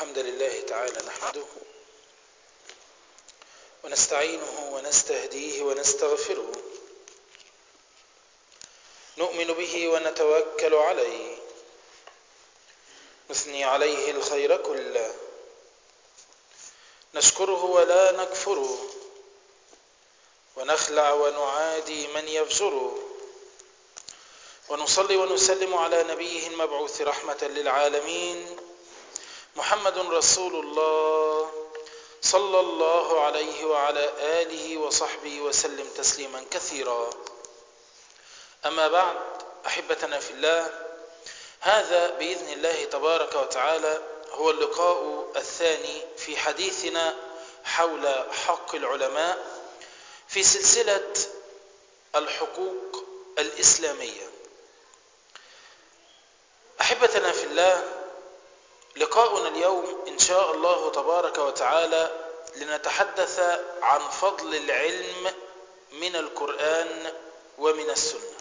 الحمد لله تعالى نحمده ونستعينه ونستهديه ونستغفره، نؤمن به ونتوكل عليه، نثني عليه الخير كله، نشكره ولا نكفره، ونخلع ونعادي من يفجره، ونصلي ونسلم على نبيه المبعوث رحمة للعالمين محمد رسول الله صلى الله عليه وعلى آله وصحبه وسلم تسليما كثيرا. أما بعد، أحبتنا في الله، هذا بإذن الله تبارك وتعالى هو اللقاء الثاني في حديثنا حول حق العلماء في سلسلة الحقوق الإسلامية. أحبتنا في الله، لقاؤنا اليوم إن شاء الله تبارك وتعالى لنتحدث عن فضل العلم من القرآن ومن السنة.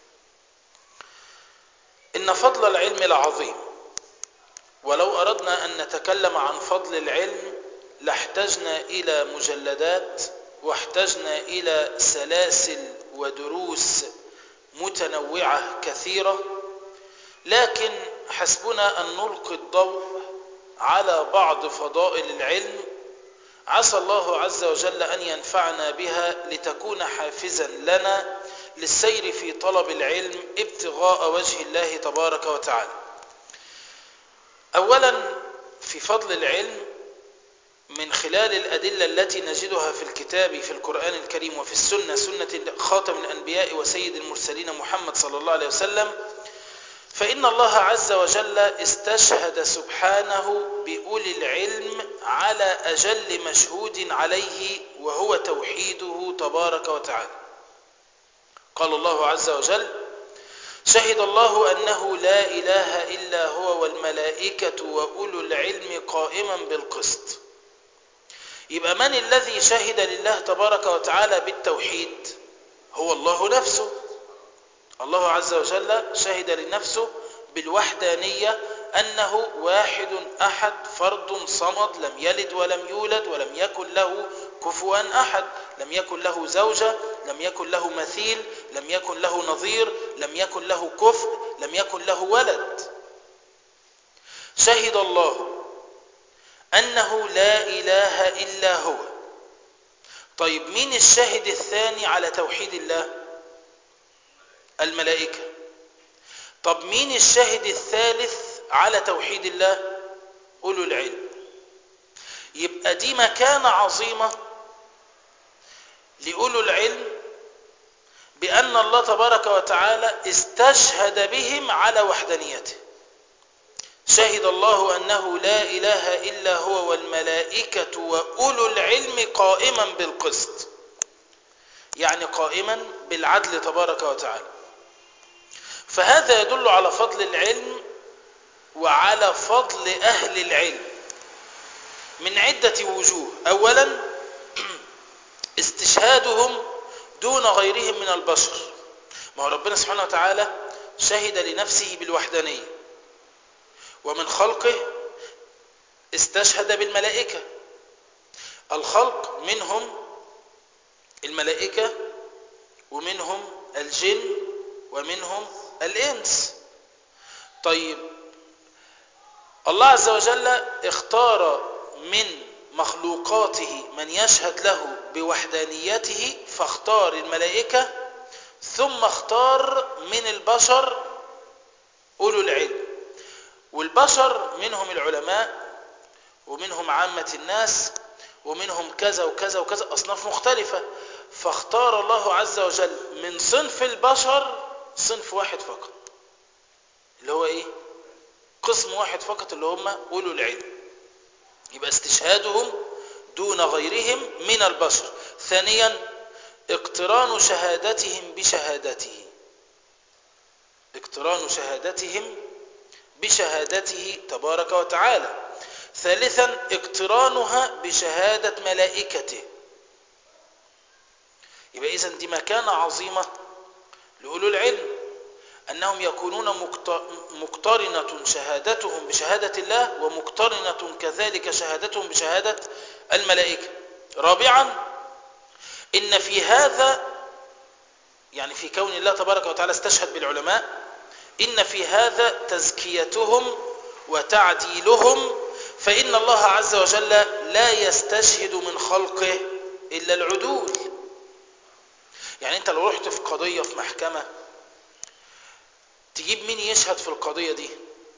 إن فضل العلم العظيم، ولو أردنا أن نتكلم عن فضل العلم لاحتجنا إلى مجلدات، واحتجنا إلى سلاسل ودروس متنوعة كثيرة، لكن حسبنا أن نلقي الضوء على بعض فضائل العلم، عسى الله عز وجل أن ينفعنا بها لتكون حافزا لنا للسير في طلب العلم ابتغاء وجه الله تبارك وتعالى. أولا، في فضل العلم من خلال الأدلة التي نجدها في الكتاب في القرآن الكريم وفي السنة، سنة خاتم الأنبياء وسيد المرسلين محمد صلى الله عليه وسلم، فإن الله عز وجل استشهد سبحانه بأولي العلم على أجل مشهود عليه، وهو توحيده تبارك وتعالى. قال الله عز وجل: شهد الله أنه لا إله إلا هو والملائكة وأولو العلم قائما بالقسط. يبقى من الذي شهد لله تبارك وتعالى بالتوحيد؟ هو الله نفسه. الله عز وجل شهد لنفسه بالوحدانية، أنه واحد أحد فرد صمد، لم يلد ولم يولد ولم يكن له كفوا أحد، لم يكن له زوجة، لم يكن له مثيل، لم يكن له نظير، لم يكن له كفء، لم يكن له ولد. شهد الله أنه لا إله إلا هو. طيب، مين الشاهد الثاني على توحيد الله؟ الملائكة. طب مين الشاهد الثالث على توحيد الله؟ أولو العلم. يبقى دي مكانة عظيمة لأولو العلم، بأن الله تبارك وتعالى استشهد بهم على وحدانيته. شهد الله أنه لا إله إلا هو والملائكة وأولو العلم قائما بالقسط، يعني قائما بالعدل تبارك وتعالى. فهذا يدل على فضل العلم وعلى فضل أهل العلم من عدة وجوه. أولا، استشهادهم دون غيرهم من البشر. ما هو ربنا سبحانه وتعالى شهد لنفسه بالوحدانية، ومن خلقه استشهد بالملائكة. الخلق منهم الملائكة، ومنهم الجن، ومنهم الإنس. طيب، الله عز وجل اختار من مخلوقاته من يشهد له بوحدانيته، فاختار الملائكة، ثم اختار من البشر أولو العلم. والبشر منهم العلماء، ومنهم عامة الناس، ومنهم كذا وكذا وكذا، أصناف مختلفة. فاختار الله عز وجل من صنف البشر صنف واحد فقط، اللي هو ايه؟ قسم واحد فقط، اللي هم أولو العلم. يبقى استشهادهم دون غيرهم من البشر. ثانيا، اقتران شهادتهم بشهادته، اقتران شهادتهم بشهادته تبارك وتعالى. ثالثا، اقترانها بشهادة ملائكته. يبقى إذن دي مكانة عظيمة لأولو العلم. أنهم يكونون مقترنة شهادتهم بشهادة الله، ومقترنة كذلك شهادتهم بشهادة الملائكة. رابعا، إن في هذا، يعني في كون الله تبارك وتعالى استشهد بالعلماء، إن في هذا تزكيتهم وتعديلهم، فإن الله عز وجل لا يستشهد من خلقه إلا العدول. يعني أنت لو رحت في قضية في محكمة، تجيب مين يشهد في القضية دي؟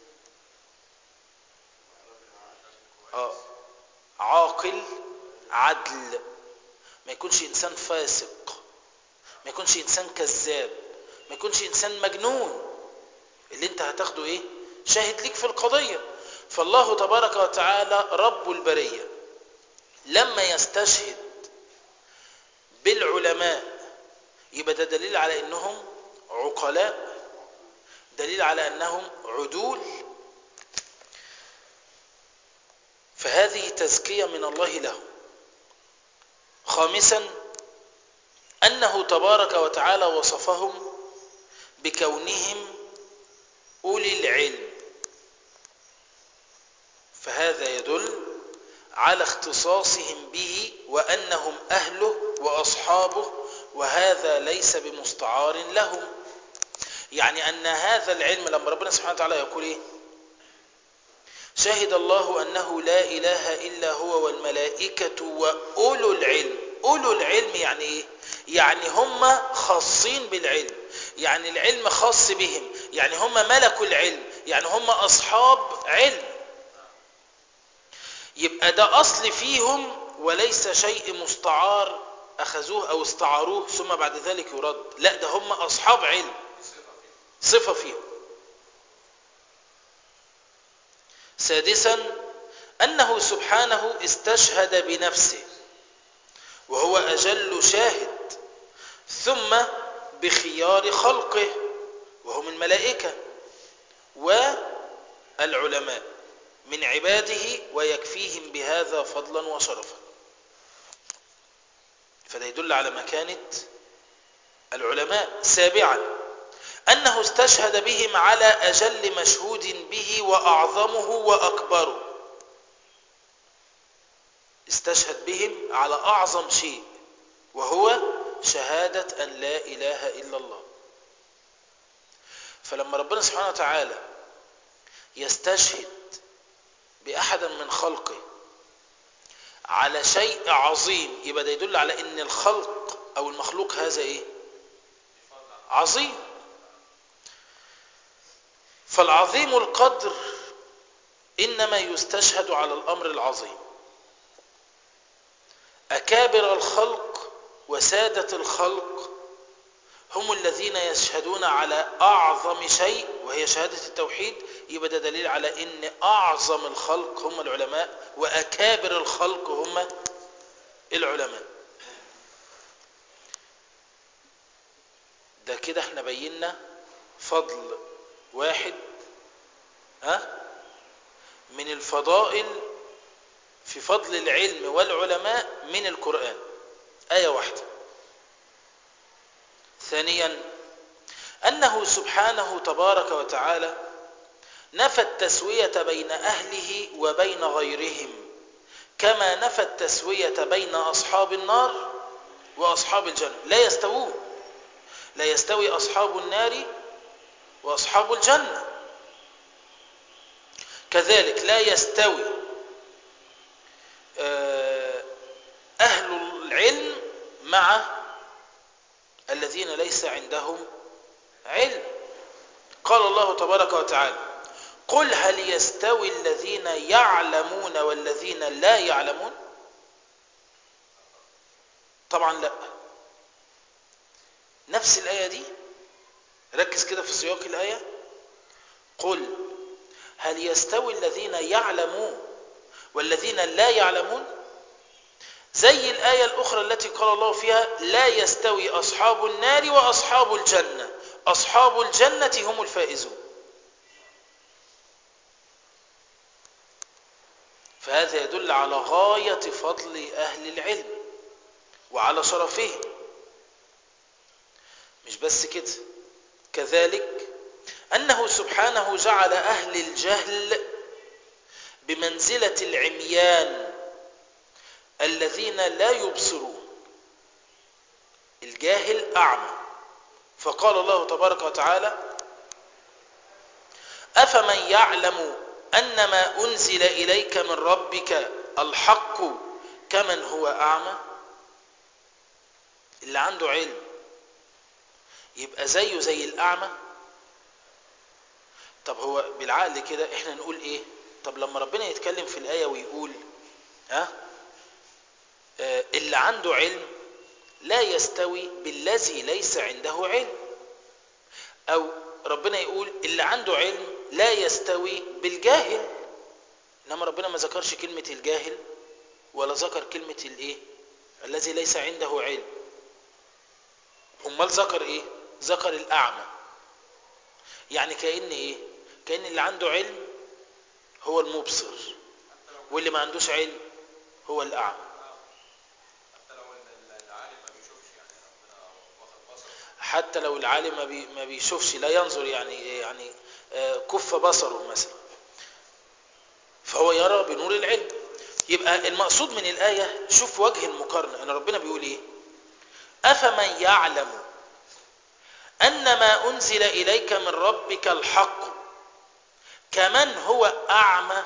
عاقل عدل، ما يكونش إنسان فاسق، ما يكونش إنسان كذاب، ما يكونش إنسان مجنون. اللي انت هتاخده ايه؟ شاهد ليك في القضية. فالله تبارك وتعالى رب البرية لما يستشهد بالعلماء، يبقى ده دليل على انهم عقلاء، دليل على انهم عدول. فهذه تزكية من الله لهم. خامسا، أنه تبارك وتعالى وصفهم بكونهم أولي العلم، فهذا يدل على اختصاصهم به وأنهم أهله وأصحابه، وهذا ليس بمستعار لهم. يعني أن هذا العلم لما ربنا سبحانه وتعالى يقول إيه؟ شهد الله أنه لا إله إلا هو والملائكة وأولو العلم. أولو العلم يعني إيه؟ يعني هم خاصين بالعلم، يعني العلم خاص بهم، يعني هم ملكوا العلم، يعني هم أصحاب علم. يبقى ده أصل فيهم وليس شيء مستعار أخذوه أو استعاروه ثم بعد ذلك يرد. لا، ده هم أصحاب علم، صفة فيهم. سادسا، أنه سبحانه استشهد بنفسه وهو أجل شاهد، ثم بخيار خلقه وهم الملائكة والعلماء من عباده، ويكفيهم بهذا فضلا وشرفا. فده يدل على مكانة العلماء. سابعا، أنه استشهد بهم على أجل مشهود به وأعظمه وأكبره. استشهد بهم على أعظم شيء، وهو شهادة أن لا إله إلا الله. فلما ربنا سبحانه وتعالى يستشهد بأحد من خلقه على شيء عظيم، يبقى ده يدل على أن الخلق أو المخلوق هذا إيه؟ عظيم. فالعظيم القدر إنما يستشهد على الأمر العظيم. أكابر الخلق وسادة الخلق هم الذين يشهدون على أعظم شيء وهي شهادة التوحيد. يبقى ده دليل على أن أعظم الخلق هم العلماء، وأكابر الخلق هم العلماء. ده كده احنا بينا فضل واحد من الفضائل في فضل العلم والعلماء من القرآن، آية واحدة. ثانيا، أنه سبحانه تبارك وتعالى نفى التسوية بين أهله وبين غيرهم، كما نفى التسوية بين أصحاب النار وأصحاب الجنة. لا يستوون، لا يستوي أصحاب النار وأصحاب الجنة. كذلك لا يستوي أهل العلم مع الذين ليس عندهم علم. قال الله تبارك وتعالى: قل هل يستوي الذين يعلمون والذين لا يعلمون؟ طبعا لا. نفس الآية دي، ركز كده في سياق الآية: قل هل يستوي الذين يعلمون والذين لا يعلمون؟ زي الآية الأخرى التي قال الله فيها: لا يستوي أصحاب النار وأصحاب الجنة، أصحاب الجنة هم الفائزون. فهذا يدل على غاية فضل أهل العلم وعلى شرفهم. مش بس كده، كذلك أنه سبحانه جعل أهل الجهل بمنزلة العميان الذين لا يبصرون. الجاهل أعمى، فقال الله تبارك وتعالى: أفمن يعلم أن ما أنزل إليك من ربك الحق كمن هو أعمى. اللي عنده علم يبقى زيه زي الأعمى؟ طب هو بالعقل كده احنا نقول ايه؟ طب لما ربنا يتكلم في الآية ويقول اللي عنده علم لا يستوي بالذي ليس عنده علم، او ربنا يقول اللي عنده علم لا يستوي بالجاهل، انما ربنا ما ذكرش كلمة الجاهل ولا ذكر كلمة الايه الذي ليس عنده علم. امال ذكر ايه؟ ذكر الاعمى. يعني كأن ايه؟ كأن اللي عنده علم هو المبصر واللي ما عندوش علم هو الاعمى. حتى لو العالم ما بيشوفش، لا ينظر، يعني كف بصره مثلا، فهو يرى بنور العلم. يبقى المقصود من الآية، شوف وجه المقارنة، ان ربنا بيقول ايه؟ أفمن يعلم أن ما أنزل إليك من ربك الحق كمن هو أعمى.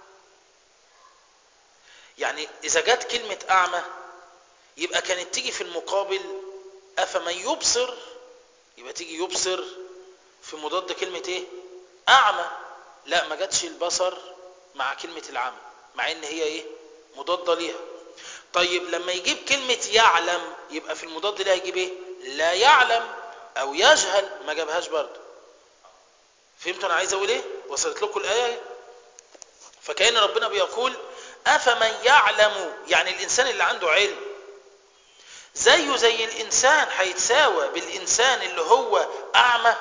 يعني إذا جت كلمة أعمى يبقى كانت تيجي في المقابل أفمن يبصر، يبقى تيجي يبصر في مضاد كلمة ايه؟ أعمى. لا، ما جاتش البصر مع كلمة العمى، مع ان هي ايه؟ مضادة ليها. طيب لما يجيب كلمة يعلم يبقى في المضاد ليها يجيب ايه؟ لا يعلم او يجهل، ما جابهاش برضه. فهمتوا انا عايز اقول ايه؟ وصلت لكم الآية؟ فكأن ربنا بيقول أفمن يعلم، يعني الإنسان اللي عنده علم زيه زي الإنسان، هيتساوى بالإنسان اللي هو أعمى؟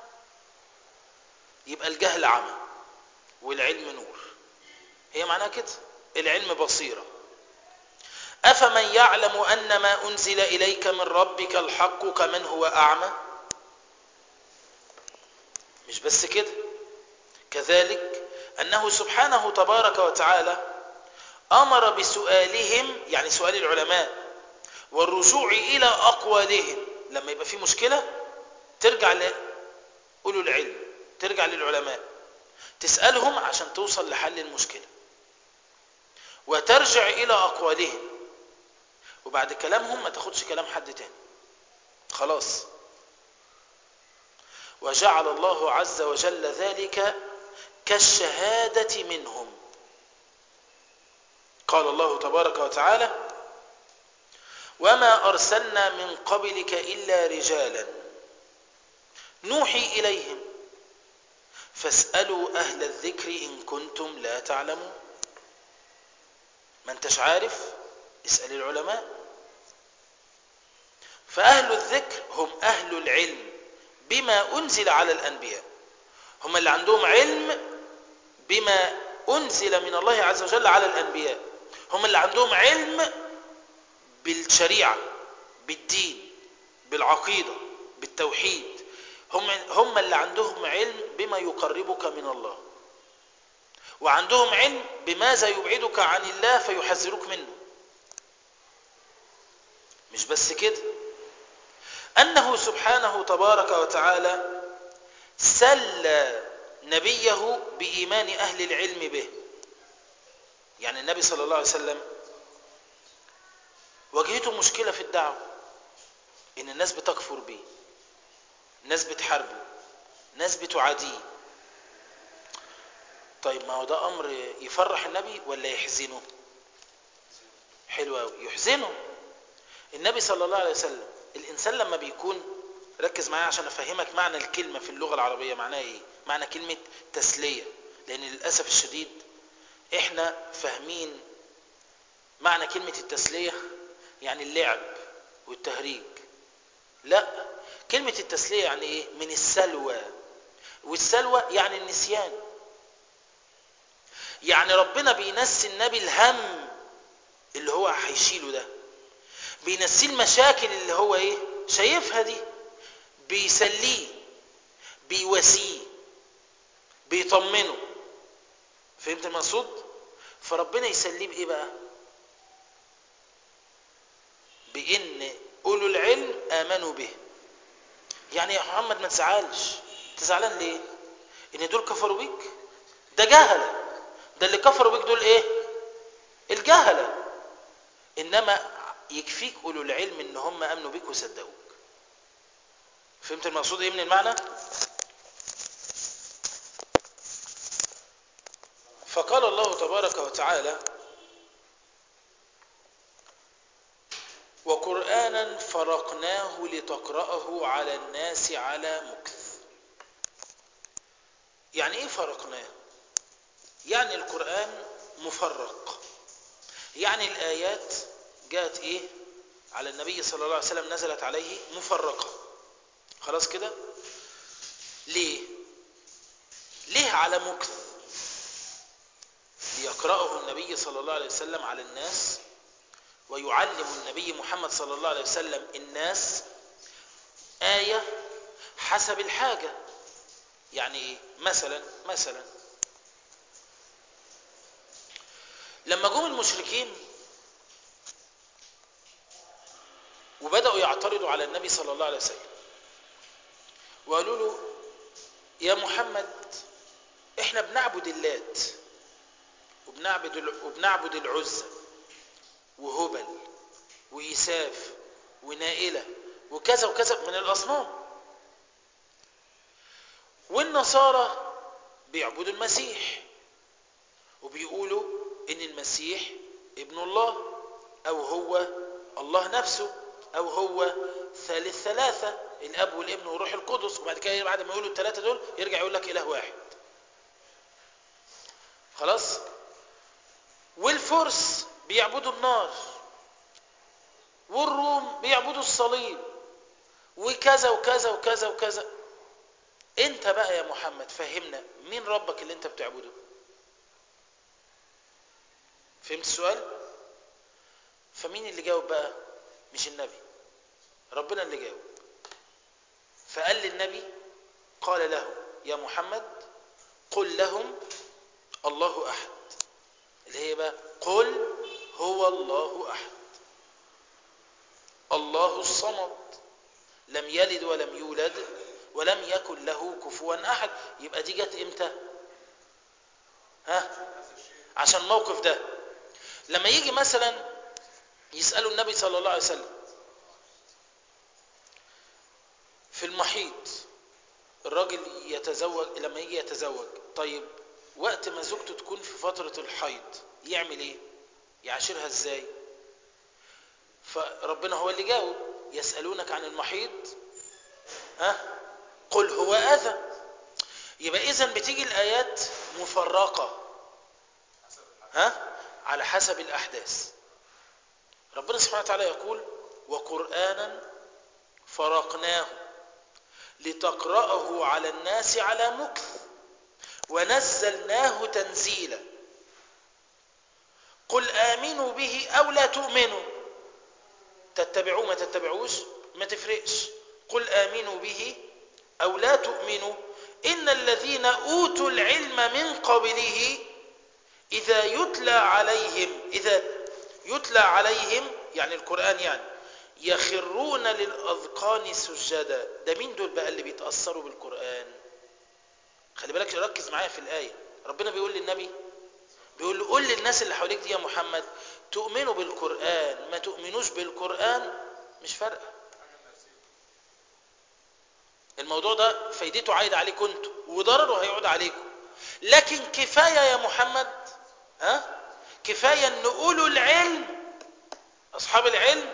يبقى الجهل عمى والعلم نور، هي معناها كده، العلم بصيرة. أفمن يعلم أن ما أنزل إليك من ربك الحق كمن هو أعمى. مش بس كده، كذلك أنه سبحانه تبارك وتعالى أمر بسؤالهم، يعني سؤال العلماء، والرجوع إلى أقوالهم. لما يبقى في مشكلة ترجع لأولو العلم، ترجع للعلماء تسألهم عشان توصل لحل المشكلة، وترجع إلى أقوالهم، وبعد كلامهم ما تاخدش كلام حد تاني خلاص. وجعل الله عز وجل ذلك كالشهادة منهم. قال الله تبارك وتعالى: وما أرسلنا من قبلك إلا رجالا نوحي إليهم فاسألوا أهل الذكر إن كنتم لا تعلمون. ما انتش عارف، اسأل العلماء. فأهل الذكر هم أهل العلم بما أنزل على الأنبياء، هم اللي عندهم علم بما أنزل من الله عز وجل على الأنبياء، هم اللي عندهم علم بالشريعة، بالدين، بالعقيدة، بالتوحيد، هم اللي عندهم علم بما يقربك من الله، وعندهم علم بماذا يبعدك عن الله فيحذرك منه. مش بس كده، أنه سبحانه تبارك وتعالى سلى نبيه بإيمان أهل العلم به. يعني النبي صلى الله عليه وسلم واجهته مشكلة في الدعوة، إن الناس بتكفر به، ناس بتحاربه، ناس بتعاديه. طيب ما هو ده أمر يفرح النبي ولا يحزنه؟ حلو قوي، يحزنه. النبي صلى الله عليه وسلم، الإنسان لما بيكون، ركز معايا عشان أفهمك معنى الكلمة في اللغة العربية معناها إيه. معنى كلمة تسلية، لأن للأسف الشديد إحنا فاهمين معنى كلمة التسلية يعني اللعب والتهريج. لا، كلمة التسلية يعني إيه؟ من السلوى، والسلوى يعني النسيان. يعني ربنا بينسي النبي الهم اللي هو هيشيله ده، بينسيه المشاكل اللي هو ايه شايفها دي، بيسليه، بيواسيه، يطمنه. فهمت المقصود؟ فربنا يسليه بايه بقى؟ بان اولو العلم امنوا به. يعني يا محمد ما تزعلش. تزعلان ليه؟ ان دول كفروا بيك؟ ده جهله. ده اللي كفروا بيك دول ايه؟ الجهله. انما يكفيك اولو العلم ان هم امنوا بيك وصدقوك. فهمت المقصود ايه من المعنى؟ فقال الله تبارك وتعالى: وقرآنا فرقناه لتقرأه على الناس على مكث. يعني ايه فرقناه؟ يعني القرآن مفرق. يعني الآيات جاءت ايه على النبي صلى الله عليه وسلم، نزلت عليه مفرقة. خلاص كده. ليه على مكث؟ ليقرأه النبي صلى الله عليه وسلم على الناس، ويعلم النبي محمد صلى الله عليه وسلم الناس آية حسب الحاجة. يعني ايه؟ مثلا لما جم المشركين وبدأوا يعترضوا على النبي صلى الله عليه وسلم وقالوا له: يا محمد احنا بنعبد اللات وبنعبد العزى وهبل وإساف ونائلة وكذا وكذا من الأصنام، والنصارى بيعبدوا المسيح وبيقولوا إن المسيح ابن الله، أو هو الله نفسه، أو هو ثالث ثلاثة، الأب والابن والروح القدس. وبعد كده بعد ما يقولوا الثلاثة دول يرجع يقول لك إله واحد. خلاص. والفرس بيعبدوا النار، والروم بيعبدوا الصليب، وكذا وكذا وكذا وكذا. انت بقى يا محمد فهمنا مين ربك اللي انت بتعبده؟ فهمت السؤال؟ فمين اللي جاوب بقى؟ مش النبي، ربنا اللي جاوب. فقال للنبي، قال له: يا محمد قل لهم الله أحد. اللي هي بقى قل هو الله أحد، الله الصمد، لم يلد ولم يولد ولم يكن له كفوا أحد. يبقى دي جت امتى؟ عشان الموقف ده لما يجي مثلا يسألوا النبي صلى الله عليه وسلم في المحيط، الراجل يتزوج، لما يجي يتزوج، طيب وقت ما زوجته تكون في فترة الحيض يعمل ايه؟ يعاشرها ازاي؟ فربنا هو اللي جاوب: يسألونك عن المحيط قل هو أذى. يبقى إذن بتيجي الآيات مفرقة على حسب الأحداث. ربنا سبحانه وتعالى يقول: وقرآنا فرقناه لتقرأه على الناس على مكث ونزلناه تنزيلا قل آمنوا به أو لا تؤمنوا، تتبعوه ما تتبعوش ما تفرقش، قل آمنوا به أو لا تؤمنوا إن الذين أوتوا العلم من قبله إذا يتلى عليهم يعني القرآن، يعني يخرون للأذقان سجدا. ده مين دول بقى اللي بيتأثروا بالقرآن؟ خلي بالك، ركز معايا في الآية. ربنا بيقول للنبي، بيقول له: قل للناس اللي حواليك دي يا محمد تؤمنوا بالقرآن ما تؤمنوش بالقرآن مش فارقة. الموضوع ده فايدته عايد عليكم انتوا وضرره هيعود عليكم، لكن كفاية يا محمد كفاية ان اولو العلم اصحاب العلم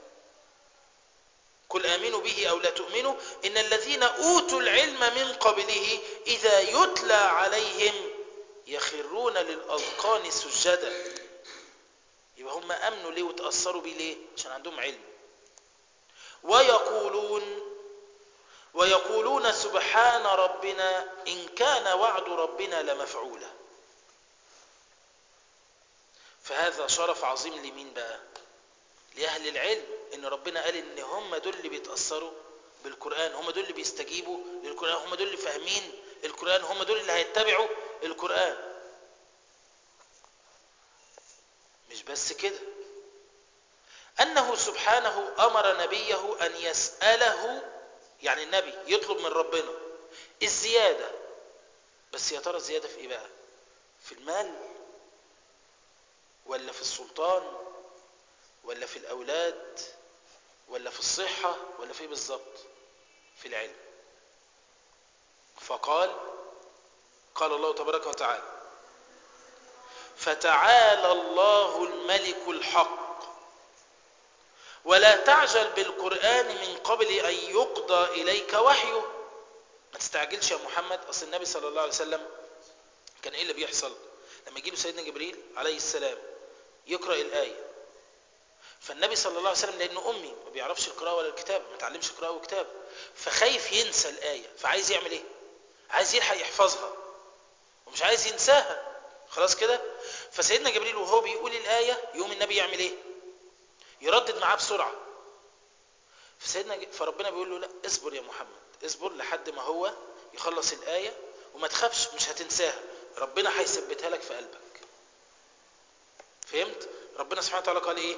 قل آمنوا به أو لا تؤمنوا إن الذين أوتوا العلم من قبله إذا يتلى عليهم يخرون للأذقان سجدا. يبقى هم أمنوا ليه وتأثروا بيه ليه؟ عشان عندهم علم. ويقولون سبحان ربنا إن كان وعد ربنا لمفعولا. فهذا شرف عظيم لمين بقى؟ لأهل العلم، إن ربنا قال إن هم دول اللي بيتأثروا بالقرآن، هم دول اللي بيستجيبوا للقرآن، هم دول اللي فاهمين القرآن، هم دول اللي هيتبعوا القرآن. مش بس كده، أنه سبحانه أمر نبيه أن يسأله، يعني النبي يطلب من ربنا الزيادة. بس يا ترى الزيادة في إيه بقى؟ في المال ولا في السلطان ولا في الأولاد ولا في الصحة ولا في إيه بالظبط؟ في العلم. فقال الله تبارك وتعالى: فتعالى الله الملك الحق ولا تعجل بالقرآن من قبل أن يقضى إليك وحيه. ما تستعجلش يا محمد. أصل النبي صلى الله عليه وسلم كان إيه اللي بيحصل لما يجي له سيدنا جبريل عليه السلام يقرأ الآية؟ فالنبي صلى الله عليه وسلم لأنه أمي ما بيعرفش القراءة ولا الكتاب، ما تعلمش قراءة وكتاب، فخايف ينسى الآية، فعايز يعمل إيه؟ عايز يلحق يحفظها ومش عايز ينساها. خلاص كده؟ فسيدنا جبريل وهو بيقول الآية يقوم النبي يعمل إيه؟ يردد معاه بسرعة. فربنا بيقول له: لا، اصبر يا محمد، اصبر لحد ما هو يخلص الآية وما تخافش، مش هتنساها، ربنا هيثبتها لك في قلبك. فهمت؟ ربنا سبحانه وتعالى قال إيه؟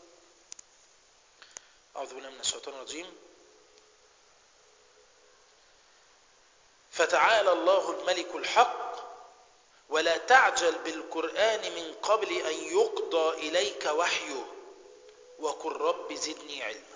أعوذ بالله من الشيطان الرجيم: فتعالى الله الملك الحق ولا تعجل بالقرآن من قبل أن يقضى إليك وحيه وقل رب زدني علما.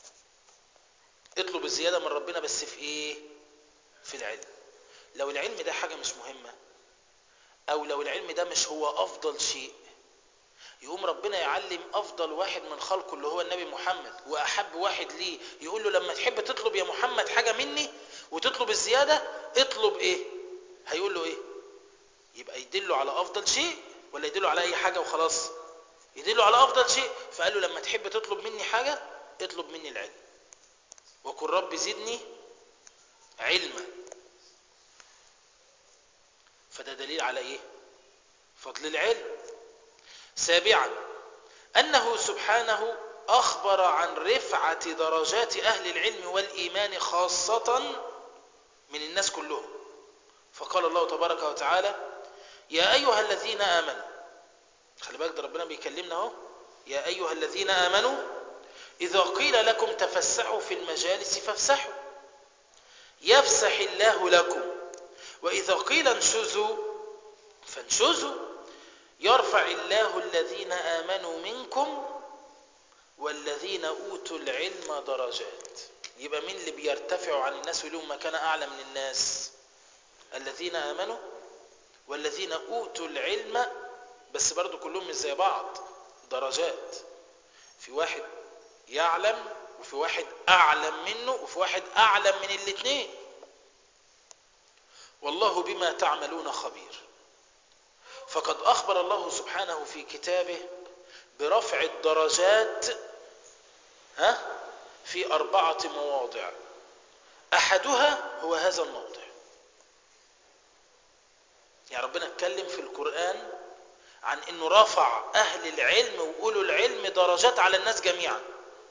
اطلب الزيادة من ربنا، بس في إيه؟ في العلم. لو العلم ده حاجة مش مهمة، أو لو العلم ده مش هو أفضل شيء، يقوم ربنا يعلم أفضل واحد من خلقه اللي هو النبي محمد وأحب واحد ليه، يقول له: لما تحب تطلب يا محمد حاجة مني وتطلب الزيادة، اطلب إيه؟ هيقول له إيه؟ يبقى يدله على أفضل شيء ولا يدله على أي حاجة وخلاص؟ يدله على أفضل شيء. فقال له: لما تحب تطلب مني حاجة اطلب مني العلم وقل رب زدني علما. فده دليل على إيه؟ فضل العلم. سابعا، أنه سبحانه أخبر عن رفعة درجات أهل العلم والإيمان خاصة من الناس كلهم، فقال الله تبارك وتعالى: يا أيها الذين آمنوا. خلي بالك، ده ربنا بيكلمنا اهو: يا أيها الذين آمنوا إذا قيل لكم تفسحوا في المجالس فافسحوا يفسح الله لكم، وإذا قيل انشزوا فانشزوا يرفع الله الذين آمنوا منكم والذين أوتوا العلم درجات. يبقى مين اللي بيرتفعوا عن الناس ولهم مكانة أعلى من الناس؟ الذين آمنوا والذين أوتوا العلم. بس برضو كلهم مش زي بعض، درجات. في واحد يعلم، وفي واحد أعلم منه، وفي واحد أعلم من الاثنين. والله بما تعملون خبير. فقد أخبر الله سبحانه في كتابه برفع الدرجات في 4 مواضع، أحدها هو هذا الموضع. يعني ربنا اتكلم في القرآن عن أنه رفع أهل العلم وأولو العلم درجات على الناس جميعا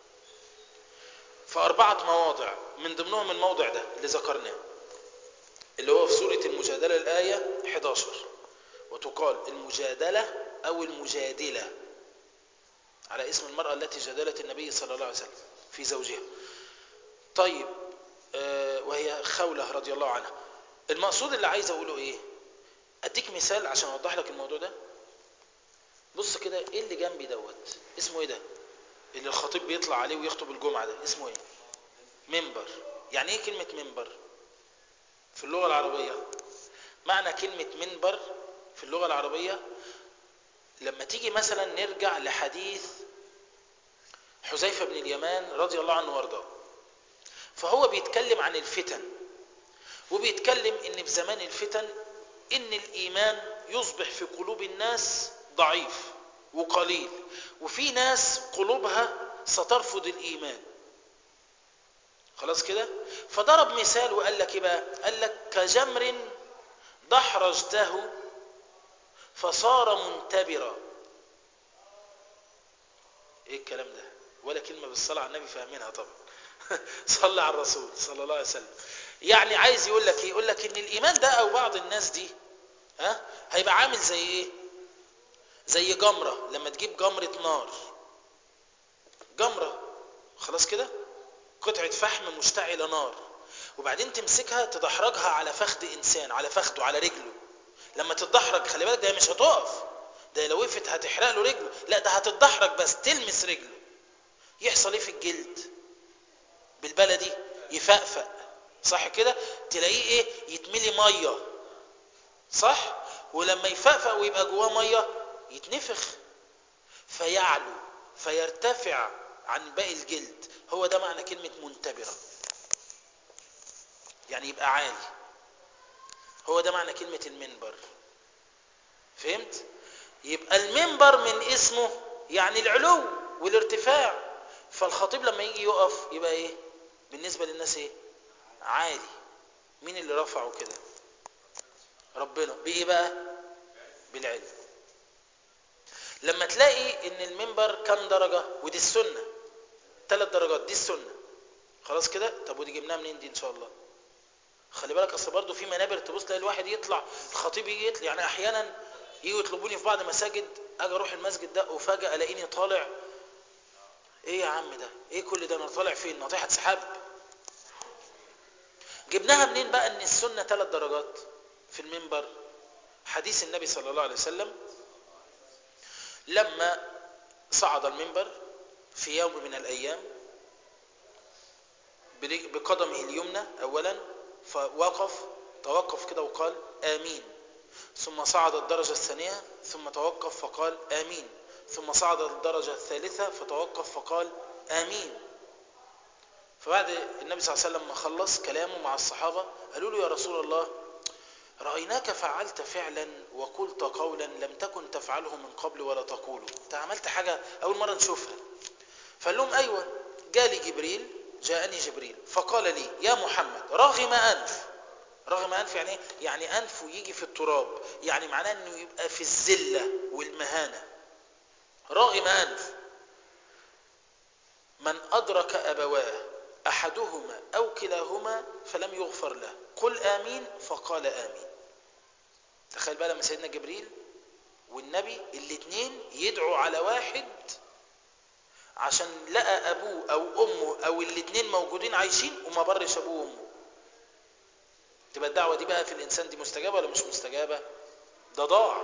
في 4 مواضع، من ضمنهم الموضع ده اللي ذكرناه، اللي هو في سورة المجادلة الآية 11. وتقال المجادلة أو المجادلة على اسم المرأة التي جادلت النبي صلى الله عليه وسلم في زوجها. طيب، وهي خولة رضي الله عنها. المقصود اللي عايز أقوله إيه؟ أديك مثال عشان أوضح لك الموضوع ده. بص كده، إيه اللي جنبي دوت اسمه إيه ده؟ اللي الخطيب بيطلع عليه ويخطب الجمعة ده اسمه إيه؟ منبر. يعني إيه كلمة منبر في اللغة العربية؟ معنى كلمة منبر في اللغة العربية، لما تيجي مثلا نرجع لحديث حذيفة بن اليمان رضي الله عنه وارضاه، فهو بيتكلم عن الفتن، وبيتكلم ان في زمان الفتن ان الايمان يصبح في قلوب الناس ضعيف وقليل، وفي ناس قلوبها سترفض الايمان. خلاص كده؟ فضرب مثال وقال لك ايه بقى؟ قال لك كجمر دحرجته فصار منتبرا. ايه الكلام ده؟ ولا كلمة بالصلاة على النبي فاهمينها طبعا. صلى على الرسول صلى الله عليه وسلم. يعني عايز يقول لك ايه؟ يقول لك ان الايمان ده او بعض الناس دي هيبقى عامل زي ايه؟ زي جمرة. لما تجيب جمرة نار، جمرة خلاص كده، قطعة فحم مشتعلة نار، وبعدين تمسكها تدحرجها على فخذ انسان، على فخذه، على رجله. لما تتدحرج خلي بالك ده مش هتقف، ده لو وقفت هتحرق له رجله، لا ده هتتدحرج بس تلمس رجله. يحصل ايه في الجلد؟ بالبلدي يفقفق، صح كده؟ تلاقيه ايه؟ يتملي ميه، صح؟ ولما يفقفق ويبقى جواه ميه يتنفخ فيعلو فيرتفع عن باقي الجلد. هو ده معنى كلمة منتبرة، يعني يبقى عالي. هو ده معنى كلمة المنبر. فهمت؟ يبقى المنبر من اسمه يعني العلو والارتفاع. فالخطيب لما يجي يقف يبقى ايه بالنسبة للناس؟ ايه؟ عالي. مين اللي رفعه كده؟ ربنا. بايه بقى؟ بالعلم. لما تلاقي ان المنبر كم درجة، ودي السنة 3 درجات، دي السنة خلاص كده. طب ودي جبناها منين دي ان شاء الله؟ خلي بالك اصل برضه في منابر تبص تلاقي الواحد يطلع، الخطيب يجي يطلع، يعني احيانا يجوا يطلبوني في بعض مساجد، اجي اروح المسجد ده وفجأة الاقيني طالع، ايه يا عم ده؟ ايه كل ده؟ انا طالع فين؟ ناطحة سحاب؟ جبناها منين بقى ان السنة 3 درجات في المنبر؟ حديث النبي صلى الله عليه وسلم لما صعد المنبر في يوم من الايام بقدمه اليمنى اولا، توقف كده وقال امين، ثم صعد الدرجة الثانية ثم توقف فقال امين، ثم صعد الدرجة الثالثة فتوقف فقال امين. فبعد النبي صلى الله عليه وسلم ما خلص كلامه مع الصحابة قالوا له يا رسول الله رأيناك فعلت فعلا وقلت قولا لم تكن تفعله من قبل ولا تقوله، انت عملت حاجة اول مرة نشوفها. فقال لهم ايوه، جاءني جبريل فقال لي يا محمد رغم انف. رغم انف يعني ايه؟ يعني انفه يجي في التراب، يعني معناه انه يبقى في الذلة والمهانة. رغم انف من ادرك ابواه احدهما او كلاهما فلم يغفر له قل امين فقال امين. تخيل بقى لما سيدنا جبريل والنبي الاثنين يدعوا على واحد عشان لقى ابوه او امه او الاثنين موجودين عايشين وما برش ابوه وامه. تبقى الدعوة دي بقى في الانسان دي مستجابة ولا مش مستجابة؟ ده ضاع.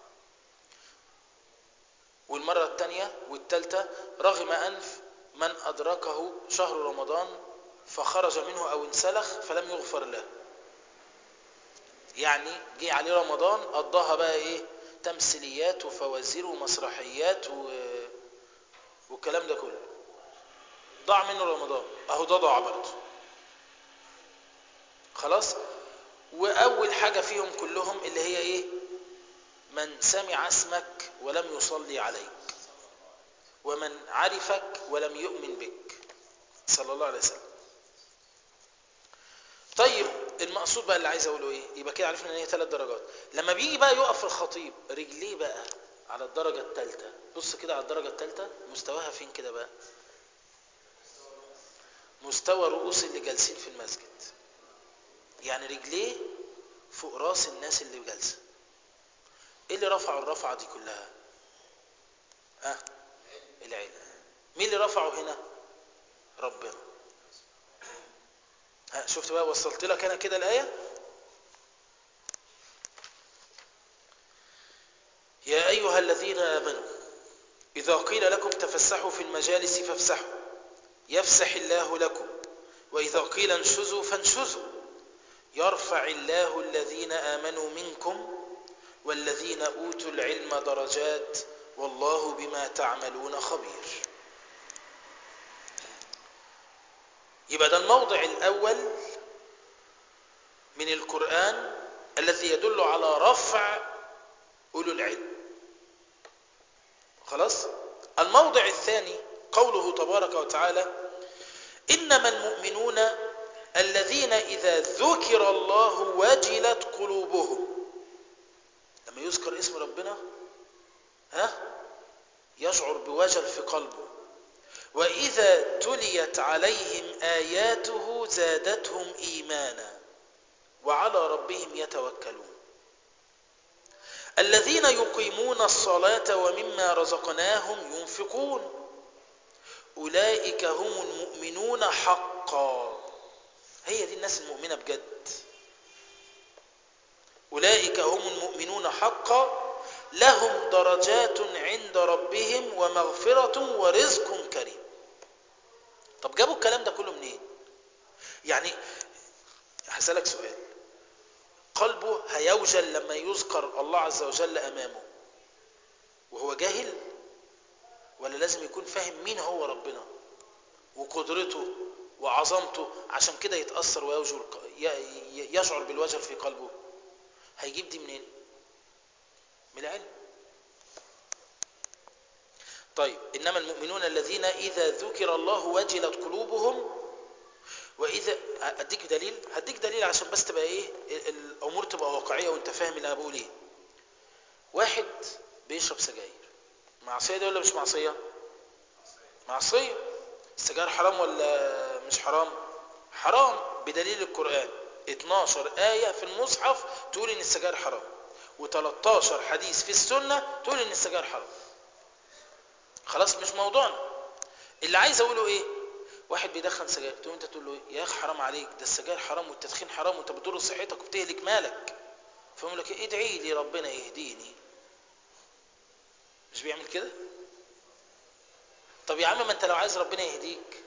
والمرة الثانية والثالثة رغم انف من ادركه شهر رمضان فخرج منه او انسلخ فلم يغفر له، يعني جه عليه رمضان قضاها بقى ايه؟ تمثيليات وفوازير ومسرحيات والكلام ده كله، ضاع منه رمضان، اهو ده ضاع برضه خلاص. واول حاجة فيهم كلهم اللي هي ايه؟ من سمع اسمك ولم يصلي عليك، ومن عرفك ولم يؤمن بك، صلى الله عليه وسلم. طيب المقصود بقى اللي عايز اقوله ايه؟ يبقى كده عرفنا ان هي 3 درجات. لما بيجي بقى يقف الخطيب رجليه بقى على الدرجة الثالثة، بص كده على الدرجة الثالثة مستواها فين كده بقى؟ مستوى رؤوس اللي جالسين في المسجد، يعني رجليه فوق راس الناس اللي جالسه. ايه اللي رفعوا الرفعة دي كلها؟ العلم. مين اللي رفعه هنا؟ ربنا. شفت بقى؟ وصلت لك انا كده الآية. يا أيها الذين آمنوا إذا قيل لكم تفسحوا في المجالس فافسحوا يفسح الله لكم، وإذا قيل انشزوا فانشزوا يرفع الله الذين آمنوا منكم والذين أوتوا العلم درجات والله بما تعملون خبير. يبقى ده الموضع الأول من القرآن الذي يدل على رفع أولو العلم. خلاص. الموضع الثاني قوله تبارك وتعالى إنما المؤمنون الذين إذا ذكر الله وجلت قلوبهم. لما يذكر اسم ربنا يشعر بوجل في قلبه. وإذا تليت عليهم آياته زادتهم إيمانا وعلى ربهم يتوكلون الذين يقيمون الصلاة ومما رزقناهم ينفقون أولئك هم المؤمنون حقا. هي دي الناس المؤمنة بجد. أولئك هم المؤمنون حقا لهم درجات عند ربهم ومغفرة ورزق كريم. طب جابوا الكلام ده كله منين؟ يعني هسألك سؤال، قلبه هيوجل لما يذكر الله عز وجل أمامه وهو جاهل، ولا لازم يكون فاهم مين هو ربنا وقدرته وعظمته عشان كده يتأثر ويوجل يشعر بالوجل في قلبه؟ هيجيب دي منين؟ من العلم. طيب إنما المؤمنون الذين إذا ذكر الله وجلت قلوبهم وإذا هديك دليل عشان بس تبقى إيه الأمور تبقى واقعية وأنت فاهم اللي أنا بقول إيه. واحد بيشرب سجاير، معصية ده ولا مش معصية؟ معصية. السجاير حرام ولا مش حرام؟ حرام بدليل القرآن. 12 آية في المصحف تقول إن السجاير حرام، و13 حديث في السنة تقول إن السجاير حرام. خلاص مش موضوعنا. اللي عايز أقوله إيه؟ واحد بيدخن سجاير تقول انت تقول له ايه؟ يا اخي حرام عليك، ده السجاير حرام والتدخين حرام وانت بتضر صحتك وبتهلك مالك. فيقول لك ادعي لي ربنا يهديني. مش بيعمل كده؟ طب يا عم ما انت لو عايز ربنا يهديك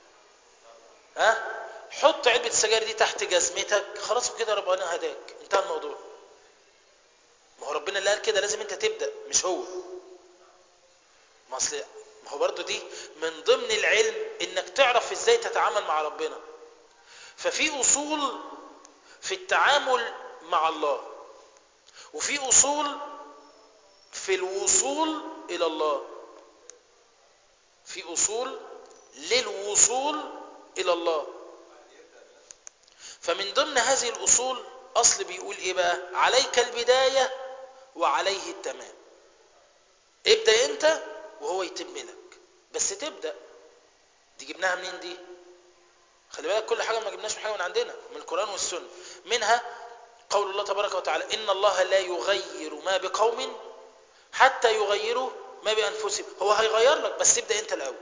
حط علبة السجاير دي تحت جزمتك خلاص وكده ربنا هداك، انتهى الموضوع. ما هو ربنا اللي قال كده، لازم انت تبدأ مش هو. ما هو برضو دي من ضمن العلم انك تعرف ازاي تتعامل مع ربنا. ففي اصول في التعامل مع الله، وفي اصول في الوصول الى الله، في اصول للوصول الى الله. فمن ضمن هذه الاصول اصل بيقول ايه بقى؟ عليك البداية وعليه التمام. ابدأ انت وهو يتم لك، بس تبدأ. دي جبناها منين دي؟ خلي بالك كل حاجة ما جبناش حاجة من عندنا، من القرآن والسنة. منها قول الله تبارك وتعالى إن الله لا يغير ما بقوم حتى يغيروا ما بأنفسهم. هو هيغير لك بس ابدأ انت الأول.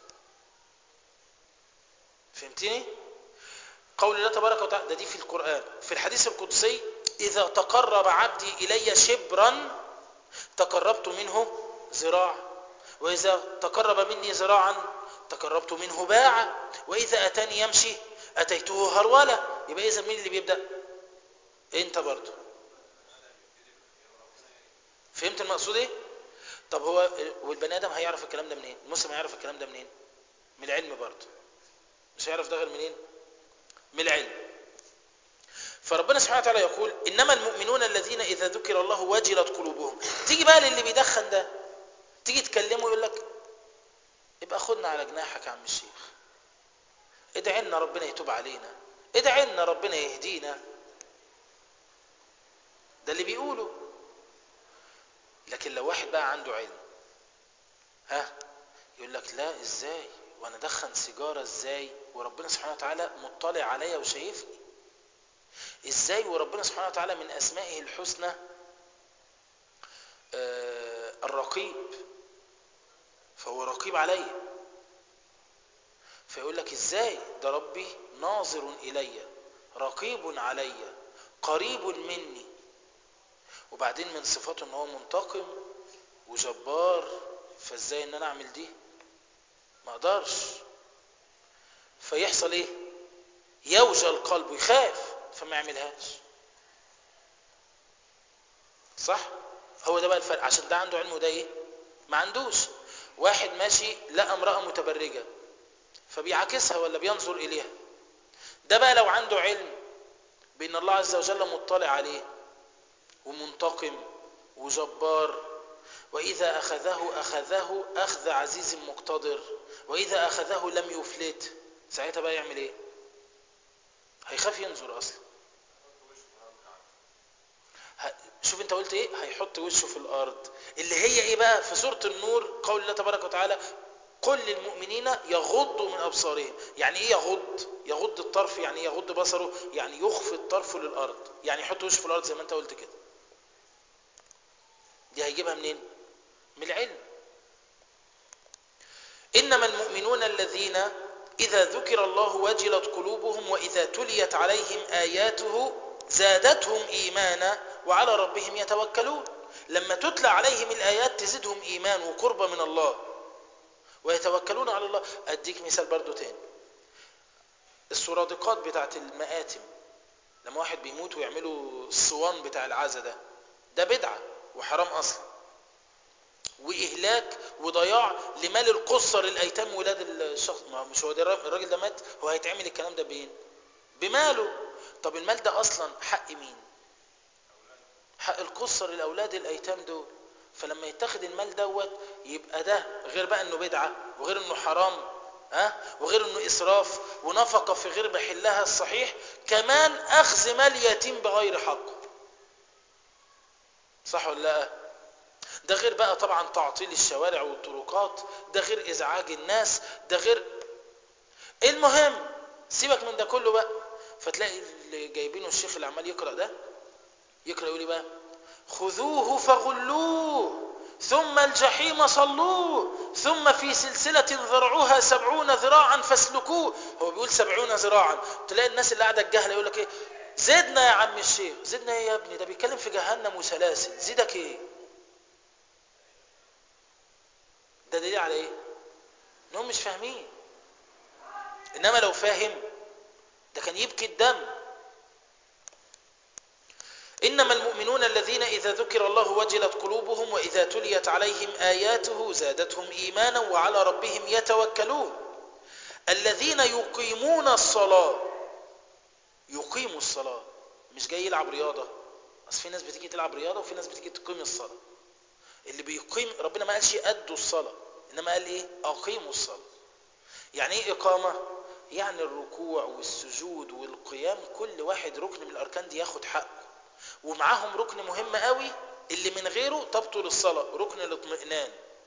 فهمتني؟ قول الله تبارك وتعالى ده دي في القرآن. في الحديث القدسي إذا تقرب عبدي إلي شبرا تقربت منه ذراعا، وإذا تقرب مني ذراعا تقربت منه باعا، وإذا أتاني يمشي أتيته هرولة. يبقى إذا مين اللي بيبدأ؟ انت برضو. فهمت المقصود ايه؟ طب هو والبني آدم هيعرف الكلام ده منين؟ المسلم هيعرف الكلام ده منين؟ من العلم برضو. مش هيعرف ده غير منين؟ من العلم. فربنا سبحانه وتعالى يقول إنما المؤمنون الذين إذا ذكر الله وجلت قلوبهم. تيجي بقى للي بيدخن ده، تيجي تكلمه يقول لك يبقى خدنا على جناحك يا عم الشيخ، ادعي لنا ربنا يتوب علينا، ادعي لنا ربنا يهدينا. ده اللي بيقوله. لكن لو واحد بقى عنده علم يقول لك لا ازاي وانا ادخن سيجارة ازاي وربنا سبحانه وتعالى مطلع عليا وشايفني؟ ازاي وربنا سبحانه وتعالى من اسمائه الحسنى الرقيب، فهو رقيب عليا. فيقول لك ازاي ده ربي ناظر الي رقيب علي قريب مني، وبعدين من صفاته ان هو منتقم وجبار، فازاي ان انا اعمل دي؟ ما اقدرش. فيحصل ايه؟ يوجل قلبه يخاف فما يعملهاش. صح؟ هو ده بقى الفرق. عشان ده عنده علم وده ايه؟ ما عندوش. واحد ماشي لقى امرأة متبرجة فبيعاكسها ولا بينظر اليها. ده بقى لو عنده علم بان الله عز وجل مطلع عليه ومنتقم وجبار، واذا اخذه اخذ عزيز مقتدر، واذا اخذه لم يفلت، ساعتها بقى يعمل ايه؟ هيخاف ينظر اصلا. شوف انت قلت ايه؟ هيحط وشه في الارض. اللي هي ايه بقى؟ في سورة النور قول الله تبارك وتعالى قل للمؤمنين يغضوا من أبصارهم. يعني إيه يغض؟ يغض الطرف، يعني إيه يغض بصره؟ يعني يخفي الطرف للأرض، يعني يحط وشه في الأرض زي ما أنت قلت كده. دي هيجيبها منين؟ من العلم. إنما المؤمنون الذين إذا ذكر الله وجلت قلوبهم وإذا تليت عليهم آياته زادتهم إيمانا وعلى ربهم يتوكلون. لما تتلى عليهم الآيات تزيدهم إيمان وقربة من الله ويتوكلون على الله. أديك مثال برضو تاني، السرادقات بتاعت المآتم، لما واحد بيموت ويعملوا الصوان بتاع العزا ده بدعة وحرام أصلا، وإهلاك وضياع لمال القصر الأيتام ولاد الشخص. ما مش هو ده الراجل ده مات، هو هيتعمل الكلام ده بين بماله. طب المال ده أصلا حق مين؟ حق القصر الأولاد الأيتام دول. فلما يتخذ المال دوت يبقى ده غير بقى انه بدعة وغير انه حرام، وغير انه إسراف ونفقة في غير محلها الصحيح، كمان أخذ مال يتيم بغير حقه. صح ولا لا؟ ده غير بقى طبعا تعطيل الشوارع والطرقات، ده غير ازعاج الناس، ده غير. المهم سيبك من ده كله بقى. فتلاقي اللي جايبينه الشيخ اللي عمال يقرأ ده يقرأ يقول بقى خذوه فغلوه ثم الجحيم صلوه ثم في سلسلة ذرعها 70 ذراعا فاسلكوه. هو بيقول 70 ذراعا. تلاقي الناس اللي قاعدة الجهلة يقول لك ايه؟ زدنا يا عم الشيخ. زدنا ايه يا ابني؟ ده بيتكلم في جهنم وسلاسل، زيدك ايه؟ ده دليل على ايه؟ انهم مش فاهمين. انما لو فاهم ده كان يبكي الدم. انما المؤمنون الذين اذا ذكر الله وجلت قلوبهم واذا تليت عليهم اياته زادتهم ايمانا وعلى ربهم يتوكلون الذين يقيمون الصلاة. يقيموا الصلاة، مش جاي يلعب رياضة. اصل في ناس بتيجي تلعب رياضة وفي ناس بتيجي تقيم الصلاة. اللي بيقيم، ربنا ما قالش أدوا الصلاة، انما قال ايه؟ اقيموا الصلاة. يعني ايه اقامة؟ يعني الركوع والسجود والقيام كل واحد ركن من الاركان دي ياخد حقه، ومعاهم ركن مهم قوي اللي من غيره تبطل الصلاة، ركن الاطمئنان.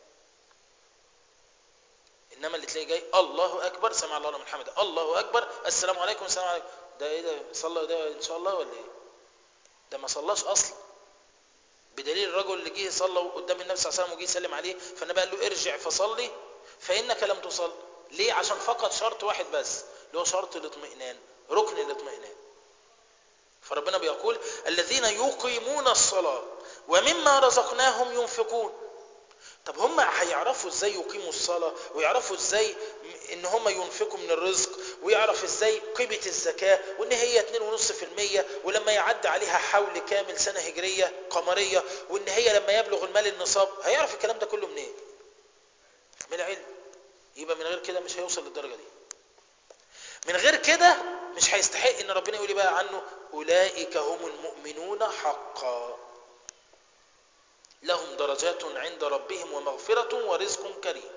انما اللي تلاقيه جاي الله اكبر سمع الله لمن حمده، الله اكبر السلام عليكم السلام عليكم، ده ايه ده؟ صلى ده ان شاء الله ولا ايه؟ ده ما صلاش اصلا. بدليل الرجل اللي جه صلى قدام النبي صلى الله عليه وسلم وجه يسلم عليه، فالنبي قال له ارجع فصلي فانك لم تصل. ليه؟ عشان فقط شرط واحد بس اللي هو شرط الاطمئنان، ركن الاطمئنان. فربنا بيقول الذين يقيمون الصلاة ومما رزقناهم ينفقون. طب هم هيعرفوا ازاي يقيموا الصلاة ويعرفوا ازاي ان هم ينفقوا من الرزق ويعرف ازاي قيمة الزكاة وان هي 2.5% ولما يعد عليها حول كامل سنة هجرية قمرية وان هي لما يبلغ المال النصاب؟ هيعرف الكلام ده كله منين؟ من العلم. يبقى من غير كده مش هيوصل للدرجة دي. من غير كده مش هيستحق ان ربنا يقول بقى عنه اولئك هم المؤمنون حقا لهم درجات عند ربهم ومغفرة ورزق كريم.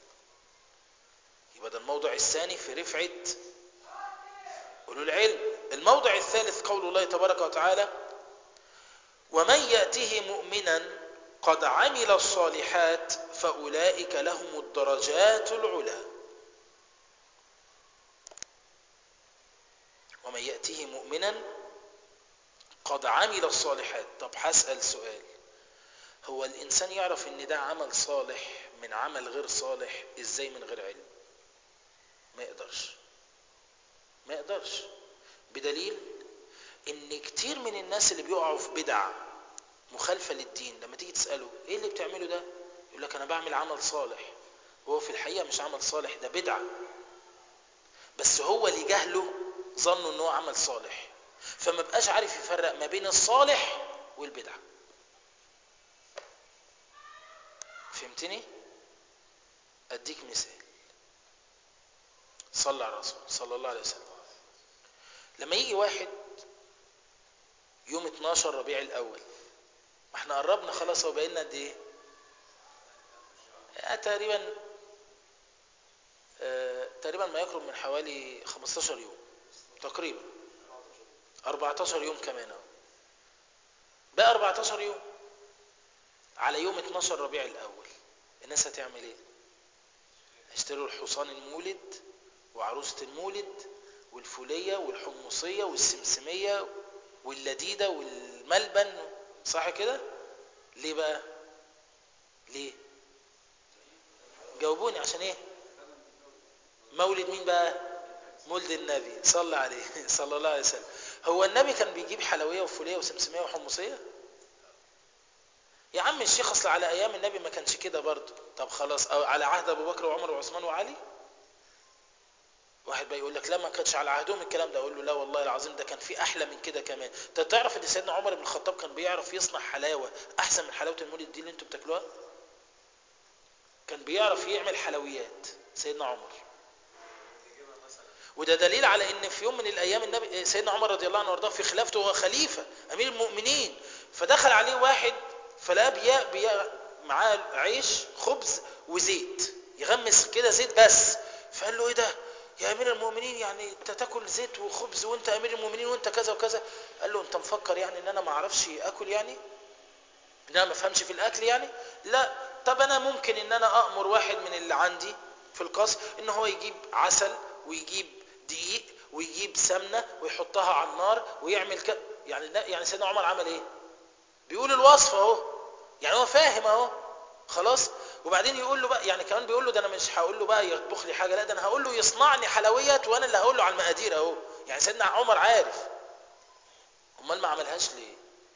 يبقى ده الموضع الثاني في رفعة أولو العلم. الموضع الثالث قول الله تبارك وتعالى ومن يأته مؤمنا قد عمل الصالحات فأولئك لهم الدرجات العلى. ومن يأته مؤمنا قد عمل الصالحات. طب هسأل سؤال، هو الإنسان يعرف ان ده عمل صالح من عمل غير صالح ازاي من غير علم؟ ما يقدرش. ما يقدرش. بدليل ان كتير من الناس اللي بيقعوا في بدع مخالفة للدين لما تيجي تسأله ايه اللي بتعمله ده؟ يقول لك انا بعمل عمل صالح، وهو في الحقيقة مش عمل صالح، ده بدعة. بس هو لجهله ظنوا انه عمل صالح، فما بقاش عارف يفرق ما بين الصالح والبدعة. فهمتني؟ اديك مثال. صلى على الرسول صلى الله عليه وسلم. لما يجي واحد يوم 12 ربيع الاول، ما احنا قربنا خلاص، هو بقينا قد ايه؟ تقريبا ما يقرب من حوالي 15 يوم تقريبا، 14 يوم كمان اهو. بقى 14 يوم على يوم 12 ربيع الاول، الناس هتعمل ايه؟ اشتروا الحصان المولد وعروسة المولد والفولية والحمصية والسمسمية واللديدة والملبن، صح كده؟ ليه بقى؟ ليه؟ جاوبوني عشان ايه؟ مولد مين بقى؟ مولد النبي صلى عليه صلى الله عليه وسلم. هو النبي كان بيجيب حلوية وفولية وسمسمية وحمصية؟ يا عم الشيخ اصل على ايام النبي ما كانش كده برضه. طب خلاص، أو على عهد ابو بكر وعمر وعثمان وعلي؟ واحد بقى يقول لك لا ما كانش على عهدهم الكلام ده، اقول له لا والله العظيم ده كان في احلى من كده كمان. انت تعرف ان سيدنا عمر بن الخطاب كان بيعرف يصنع حلاوه احسن من حلاوه المولد دي اللي انتوا بتاكلوها؟ كان بيعرف يعمل حلويات سيدنا عمر. وده دليل على ان في يوم من الايام النبي سيدنا عمر رضي الله عنه وارضاه في خلافته هو خليفه امير المؤمنين، فدخل عليه واحد فلا معاه عيش خبز وزيت يغمس كده زيت بس، فقال له ايه ده يا امير المؤمنين، يعني انت تاكل زيت وخبز وانت امير المؤمنين وانت كذا وكذا؟ قال له انت مفكر يعني ان انا ما اعرفش اكل، يعني ان انا ما افهمش في الاكل يعني؟ لا. طب انا ممكن ان انا امر واحد من اللي عندي في القصر ان هو يجيب عسل ويجيب دقيق ويجيب سمنه ويحطها على النار ويعمل يعني سيدنا عمر عمل ايه؟ بيقول الوصفه اهو، يعني هو فاهم اهو خلاص. وبعدين يقول له بقى، يعني كمان بيقول له ده انا مش هقول له بقى يطبخ لي حاجه، لا ده انا هقول له يصنعني حلويات وانا اللي هقول له على المقادير اهو. يعني سيدنا عمر عارف، امال ما عملهاش ليه؟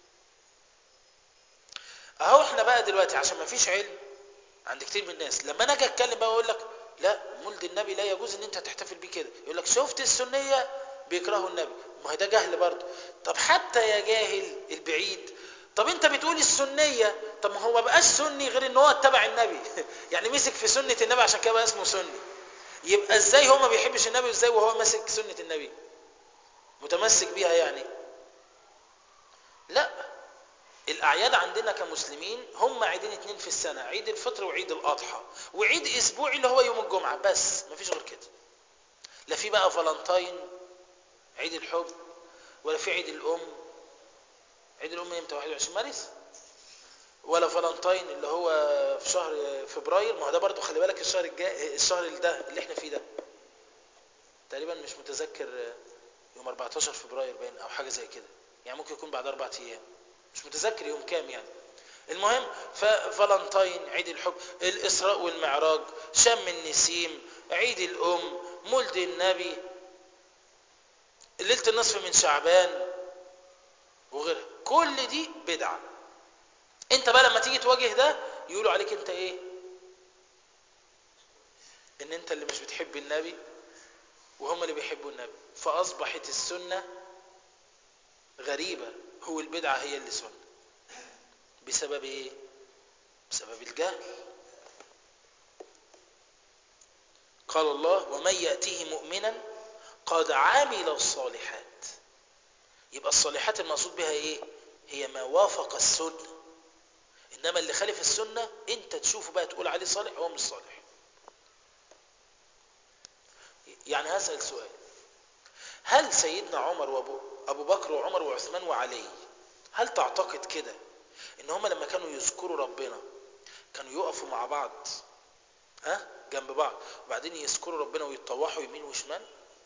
اهو احنا بقى دلوقتي عشان ما فيش علم عند كتير من الناس، لما انا اجي اتكلم بقى اقول لك لا مولد النبي لا يجوز ان انت تحتفل بيه كده، يقول لك شفت السنيه بيكرهوا النبي. ما هو ده جهل برضه. طب حتى يا جاهل البعيد، طب انت بتقول السنيه، طب ما هو ما بقاش سني غير ان هو اتبع النبي يعني مسك في سنه النبي عشان كده بقى اسمه سني. يبقى ازاي هو ما بيحبش النبي وازاي وهو ماسك سنه النبي متمسك بيها يعني؟ لا. الأعياد عندنا كمسلمين هم عيدين اتنين في السنة، عيد الفطر وعيد الأضحى، وعيد أسبوعي اللي هو يوم الجمعة، بس مفيش غير كده. لا في بقى فالنتاين عيد الحب، ولا في عيد الأم. عيد الأم امتى؟ 21 مارس. ولا فالنتاين اللي هو في شهر فبراير، ما هو ده برضه خلي بالك الشهر الجاي، الشهر ده اللي احنا فيه ده تقريبا مش متذكر، يوم 14 فبراير باين او حاجة زي كده، يعني ممكن يكون بعد 4 ايام، مش متذكر يوم كام يعني. المهم فالنتاين عيد الحب، الإسراء والمعراج، شم النسيم، عيد الأم، مولد النبي، ليلة النصف من شعبان وغيرها، كل دي بدعة. انت بقى لما تيجي تواجه ده يقولوا عليك انت ايه؟ ان انت اللي مش بتحب النبي وهم اللي بيحبوا النبي، فأصبحت السنة غريبة، هو البدعة هي اللي سنة. بسبب ايه؟ بسبب الجهل. قال الله ومن يأته مؤمنا قد عمل الصالحات. يبقى الصالحات المقصود بها ايه؟ هي ما وافق السنة. انما اللي خالف السنة انت تشوفه بقى تقول عليه صالح هو مش صالح. يعني هسأل سؤال، هل سيدنا عمر وابو بكر وعمر وعثمان وعلي، هل تعتقد كده ان هم لما كانوا يذكروا ربنا كانوا يقفوا مع بعض جنب بعض وبعدين يذكروا ربنا ويتطوحوا يمين وشمال؟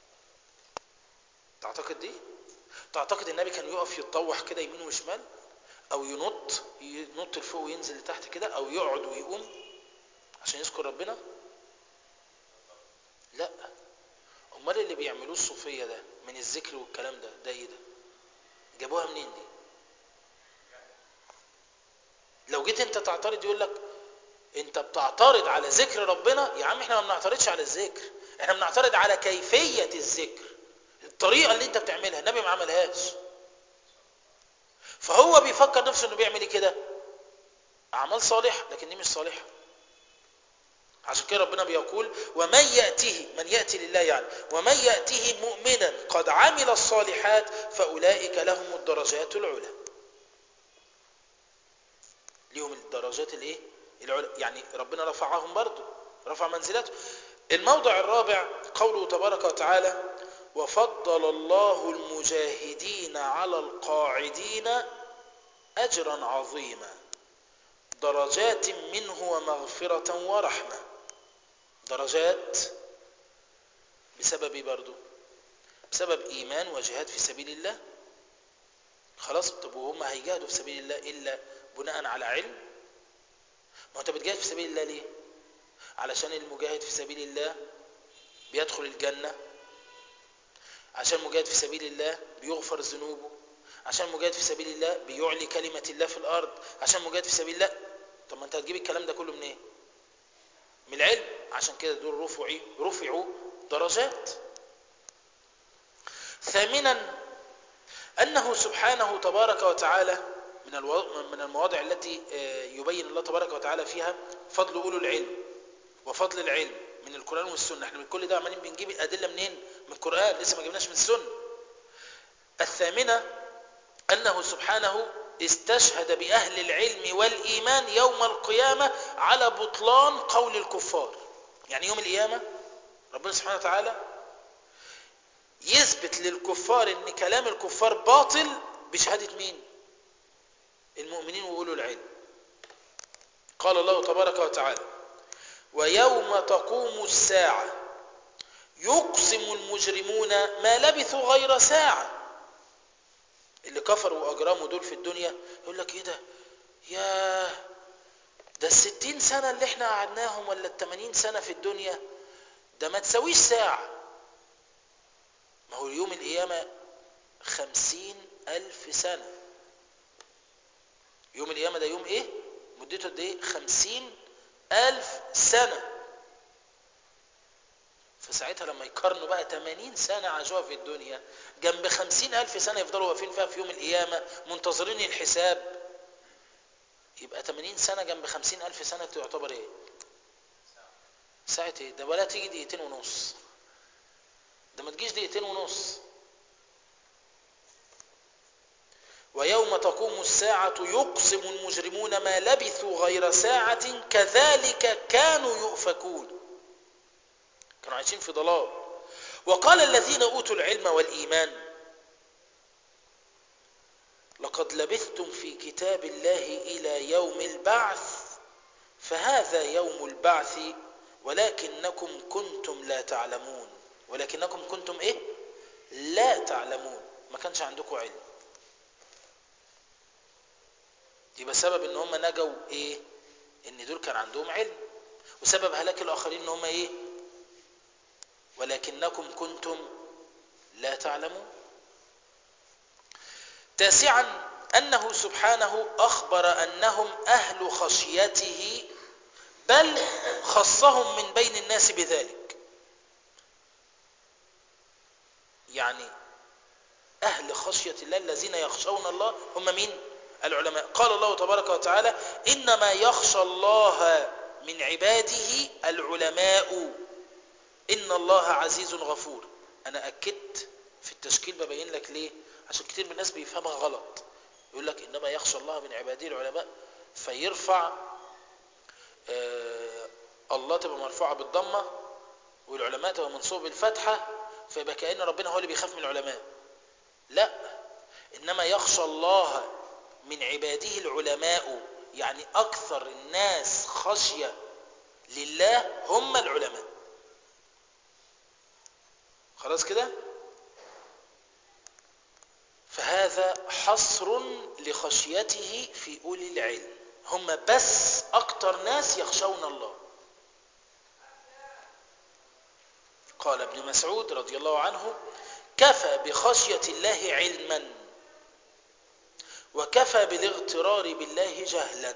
تعتقد دي؟ تعتقد النبي كان يقف يتطوح كده يمين وشمال، او ينط لفوق وينزل لتحت كده، او يقعد ويقوم عشان يذكر ربنا؟ لا. امال اللي بيعملوه الصوفية ده من الذكر والكلام ده ايه ده؟ جابوها منين دي؟ لو جيت انت تعترض يقول لك انت بتعترض على ذكر ربنا. يا عم احنا ما بنعترضش على الذكر، احنا بنعترض على كيفية الذكر، الطريقة اللي انت بتعملها النبي ما عملهاش. فهو بيفكر نفسه انه بيعمل كده اعمال صالحة، لكن دي مش صالحة. عشان كده ربنا بيقول ومن يأته، من يأتي لله يعني، ومن يأته مؤمنا قد عمل الصالحات فأولئك لهم الدرجات العلى. ليهم الدرجات الايه؟ العلى، يعني ربنا رفعهم برضو، رفع منزلته. الموضع الرابع قوله تبارك وتعالى وفضل الله المجاهدين على القاعدين أجرا عظيما درجات منه ومغفرة ورحمة. درجات بسبب ايه برضو؟ بسبب ايمان وجهاد في سبيل الله. خلاص. طب وهم هيجاهدوا في سبيل الله الا بناء على علم؟ ما انت بتجاهد في سبيل الله ليه؟ علشان المجاهد في سبيل الله بيدخل الجنة، عشان المجاهد في سبيل الله بيغفر ذنوبه، عشان المجاهد في سبيل الله بيعلي كلمة الله في الارض، عشان المجاهد في سبيل الله. طب ما انت هتجيب الكلام ده كله من ايه؟ من العلم. عشان كده دول رفعوا درجات. ثامنا أنه سبحانه تبارك وتعالى من المواضع التي يبين الله تبارك وتعالى فيها فضل أولو العلم وفضل العلم من القرآن والسنة. احنا من كل ده عمالين بنجيب الأدلة منين؟ من القرآن، لسه ما جبناش من السنة. الثامنة أنه سبحانه استشهد بأهل العلم والإيمان يوم القيامة على بطلان قول الكفار. يعني يوم القيامة ربنا سبحانه وتعالى يثبت للكفار ان كلام الكفار باطل بشهادة مين؟ المؤمنين وأولو العلم. قال الله تبارك وتعالى: ويوم تقوم الساعة يقسم المجرمون ما لبثوا غير ساعة. اللي كفروا وأجرموا دول في الدنيا يقول لك ايه ده؟ ياه، ده 60 سنة اللي احنا قعدناهم ولا 80 سنة في الدنيا ده ما تسويش ساعة. ما هو يوم القيامة 50,000 سنة. يوم القيامة ده يوم ايه؟ مدته قد ايه؟ 50,000 سنة. فساعتها لما يقارنوا بقى 80 سنة عاشوها في الدنيا جنب 50,000 سنة يفضلوا واقفين فيها في يوم القيامة منتظرين الحساب، يبقى 80 سنة جنب 50,000 سنة تعتبر ايه؟ ساعة ايه؟ ده ولا تيجي دقيقتين ونص، ده ما تجيش دقيقتين ونص. ويوم تقوم الساعة يقسم المجرمون ما لبثوا غير ساعة كذلك كانوا يؤفكون. كانوا عايشين في ضلال. وقال الذين أوتوا العلم والإيمان: لقد لبثتم في كتاب الله إلى يوم البعث فهذا يوم البعث ولكنكم كنتم لا تعلمون. ولكنكم كنتم ايه؟ لا تعلمون. ما كانش عندكم علم. يبقى سبب ان هم نجوا ايه؟ ان دول كان عندهم علم. وسبب هلاك الاخرين ان هم ايه؟ ولكنكم كنتم لا تعلمون. تاسعا انه سبحانه اخبر انهم اهل خشيته بل خصهم من بين الناس بذلك. يعني اهل خشية الله الذين يخشون الله هم مين؟ العلماء. قال الله تبارك وتعالى: انما يخشى الله من عباده العلماء ان الله عزيز غفور. انا اكدت في التشكيل ببين لك ليه؟ عشان كتير من الناس بيفهمها غلط. يقول لك انما يخشى الله من عباده العلماء فيرفع الله تبقى مرفوعة بالضمة والعلماء تبقى منصوب بالفتحة، فيبقى كأن ربنا هو اللي بيخاف من العلماء. لا، انما يخشى الله من عباده العلماء، يعني اكثر الناس خشية لله هم العلماء. خلاص كده؟ فهذا حصر لخشيته في أولي العلم، هم بس اكتر ناس يخشون الله. قال ابن مسعود رضي الله عنه: كفى بخشية الله علما وكفى بالاغترار بالله جهلا.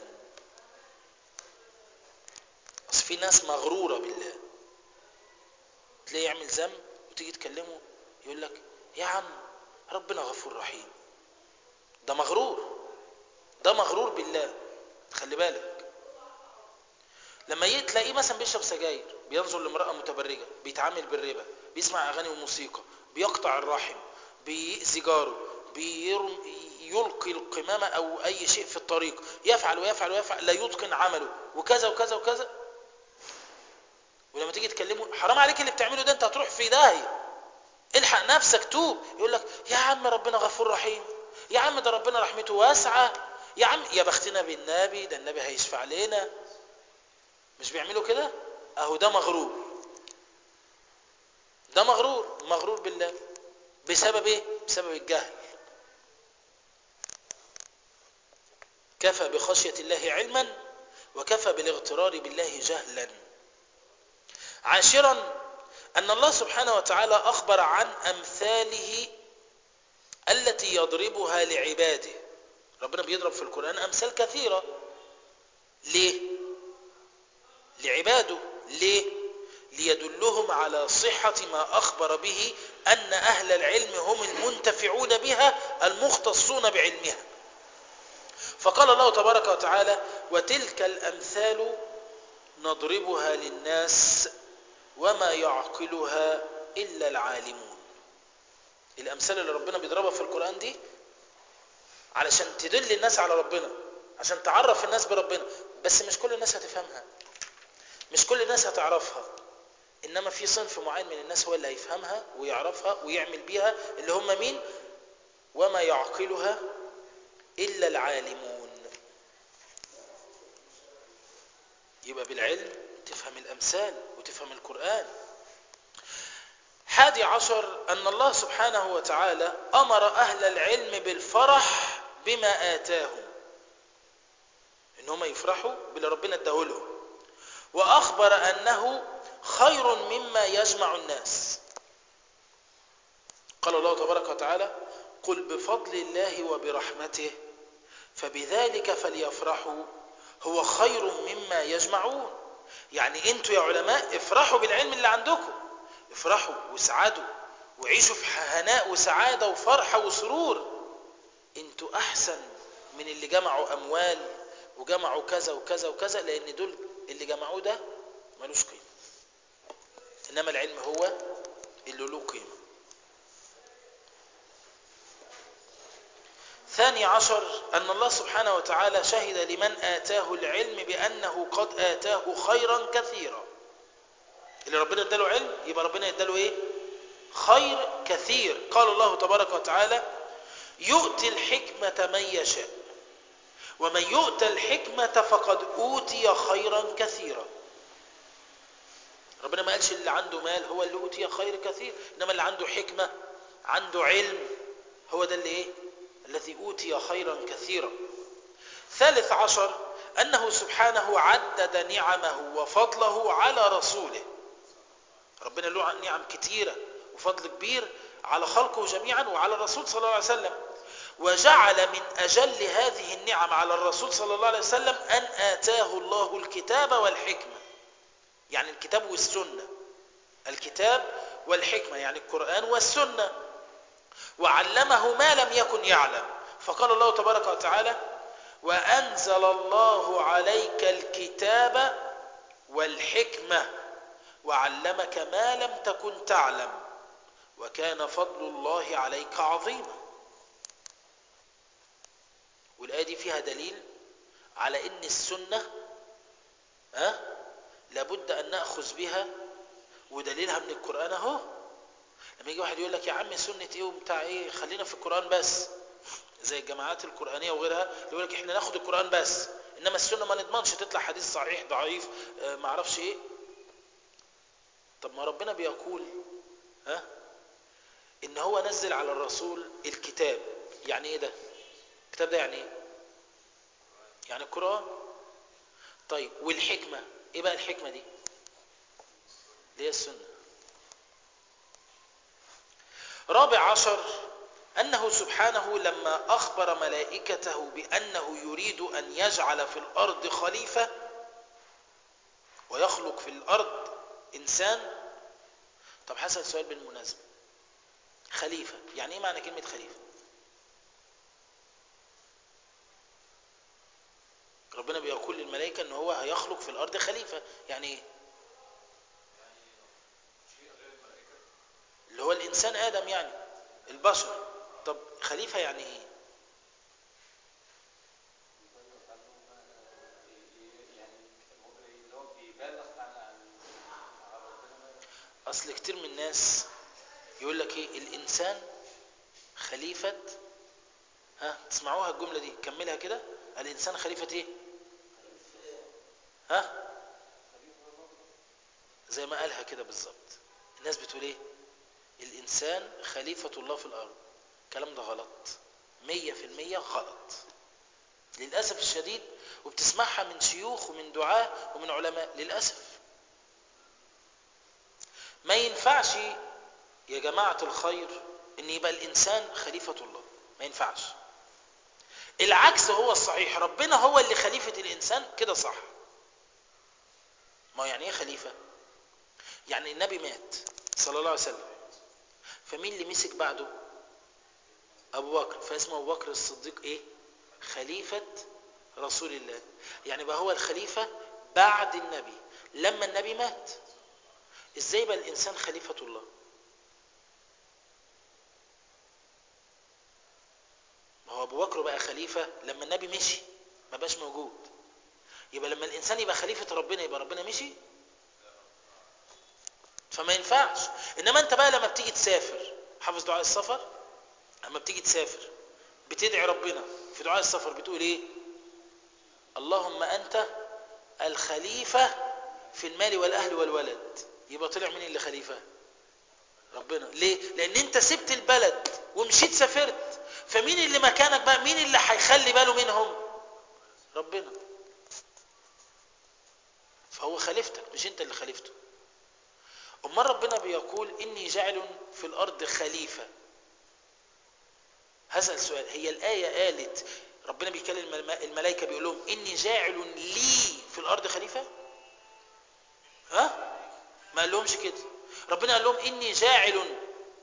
بس في ناس مغرورة بالله، تلاقيه يعمل ذنب وتيجي تكلمه يقول لك يا عم ربنا غفور رحيم. ده مغرور، ده مغرور بالله. خلي بالك لما تلاقيه مثلا بيشرب سجاير، بينظر لامرأة متبرجة، بيتعامل بالربا، بيسمع اغاني وموسيقى، بيقطع الرحم، بيأذي جاره، يلقي القمامة او اي شيء في الطريق، يفعل ويفعل ويفعل، لا يتقن عمله وكذا وكذا وكذا. ولما تيجي تكلمه حرام عليك اللي بتعمله ده، انت هتروح في داهية، الحق نفسك توب. يقول لك يا عم ربنا غفور رحيم، يا عم ده ربنا رحمته واسعة، يا عم يا بختنا بالنبي، ده النبي هيشفع علينا. مش بيعملوا كده؟ اهو ده مغرور، ده مغرور بالله. بسبب ايه؟ بسبب الجهل. كفى بخشية الله علما وكفى بالاغترار بالله جهلا. عاشرا أن الله سبحانه وتعالى أخبر عن أمثاله التي يضربها لعباده. ربنا بيضرب في القرآن أمثال كثيرة. ليه؟ لعباده. ليه؟ ليدلهم على صحة ما أخبر به أن أهل العلم هم المنتفعون بها المختصون بعلمها. فقال الله تبارك وتعالى: وتلك الأمثال نضربها للناس وما يعقلها إلا العالمون. الأمثال اللي ربنا بيضربها في القرآن دي علشان تدل الناس على ربنا، عشان تعرف الناس بربنا. بس مش كل الناس هتفهمها، مش كل الناس هتعرفها، إنما في صنف معين من الناس هو اللي هيفهمها ويعرفها ويعمل بيها، اللي هم مين؟ وما يعقلها إلا العالمون. يبقى بالعلم تفهم الأمثال وتفهم القرآن. 11 أن الله سبحانه وتعالى أمر أهل العلم بالفرح بما آتاهم، إن هم يفرحوا باللي ربنا اداهولهم، وأخبر أنه خير مما يجمع الناس. قال الله تبارك وتعالى: قل بفضل الله وبرحمته فبذلك فليفرحوا هو خير مما يجمعون. يعني انتوا يا علماء افرحوا بالعلم اللي عندكم، افرحوا واسعدوا وعيشوا في هناء وسعادة وفرحة وسرور. انتوا احسن من اللي جمعوا اموال وجمعوا كذا وكذا وكذا، لان دول اللي جمعوه ده ملوش قيمة، انما العلم هو اللي له قيمة. 12 أن الله سبحانه وتعالى شهد لمن آتاه العلم بأنه قد آتاه خيرا كثيرا. اللي ربنا اداله علم يبقى ربنا اداله ايه؟ خير كثير. قال الله تبارك وتعالى: يؤتي الحكمة من يشاء ومن يؤتى الحكمة فقد أوتي خيرا كثيرا. ربنا ما قالش اللي عنده مال هو اللي أوتي خير كثير، إنما اللي عنده حكمة عنده علم هو ده اللي ايه؟ الذي أوتي خيرا كثيرا. 13 أنه سبحانه عدد نعمه وفضله على رسوله. ربنا له نعم كثيرة وفضل كبير على خلقه جميعا وعلى الرسول صلى الله عليه وسلم، وجعل من أجل هذه النعم على الرسول صلى الله عليه وسلم أن آتاه الله الكتاب والحكمة. يعني الكتاب والسنة، الكتاب والحكمة يعني القرآن والسنة، وعلمه ما لم يكن يعلم. فقال الله تبارك وتعالى: وأنزل الله عليك الكتاب والحكمة وعلمك ما لم تكن تعلم وكان فضل الله عليك عظيما. والآية دي فيها دليل على إن السنة لابد أن نأخذ بها، ودليلها من القرآن اهو. لما يجي واحد يقول لك: يا عم سنة ايه وبتاع ايه، خلينا في القرآن بس، زي الجماعات القرآنية وغيرها يقول لك احنا ناخد القرآن بس، انما السنة ما نضمنش تطلع حديث صحيح ضعيف ما اعرفش ايه. طب ما ربنا بيقول ان هو نزل على الرسول الكتاب. يعني ايه ده الكتاب ده؟ يعني ايه؟ يعني القرآن. طيب والحكمة ايه بقى الحكمة دي؟ اللي هي السنة. 14 أنه سبحانه لما أخبر ملائكته بأنه يريد أن يجعل في الأرض خليفة ويخلق في الأرض إنسان. طب حسن سؤال بالمناسبة، خليفة يعني إيه معنى كلمة خليفة؟ ربنا بيقول للملائكة أنه هو هيخلق في الأرض خليفة، يعني إيه؟ اللي هو الإنسان آدم يعني البشر. طب خليفة يعني إيه؟ أصل كتير من الناس يقول لك إيه الإنسان خليفة. تسمعوها الجملة دي، كملها كده: الإنسان خليفة إيه؟ زي ما قالها كده بالظبط. الناس بتقول ايه؟ الانسان خليفة الله في الارض. الكلام ده غلط، 100% غلط للأسف الشديد، وبتسمعها من شيوخ ومن دعاة ومن علماء للأسف. ما ينفعش يا جماعة الخير ان يبقى الانسان خليفة الله، ما ينفعش. العكس هو الصحيح، ربنا هو اللي خليفة الانسان، كده صح. ما يعني ايه خليفة؟ يعني النبي مات صلى الله عليه وسلم، فمين اللي مسك بعده؟ ابو بكر، فاسمه ابو بكر الصديق ايه؟ خليفة رسول الله. يعني بقى هو الخليفة بعد النبي لما النبي مات. ازاي بقى الانسان خليفة الله؟ ما هو ابو بكر بقى خليفة لما النبي مشي، ما بقاش موجود. يبقى لما الانسان يبقى خليفة ربنا يبقى ربنا مشي، فما ينفعش. انما انت بقى لما بتيجي تسافر، حافظ دعاء السفر؟ لما بتيجي تسافر بتدعي ربنا في دعاء السفر بتقول ايه؟ اللهم انت الخليفة في المال والاهل والولد. يبقى طلع مين اللي خليفة؟ ربنا. ليه؟ لان انت سبت البلد ومشيت سافرت، فمين اللي مكانك بقى؟ مين اللي هيخلي باله منهم؟ ربنا. فهو خليفتك، مش انت اللي خليفته. امال ربنا بيقول اني جاعل في الارض خليفة. هسأل سؤال، هي الآية قالت ربنا بيكلم الملائكة بيقول لهم اني جاعل لي في الارض خليفة؟ ها؟ ما قال لهمش كده. ربنا قال لهم اني جاعل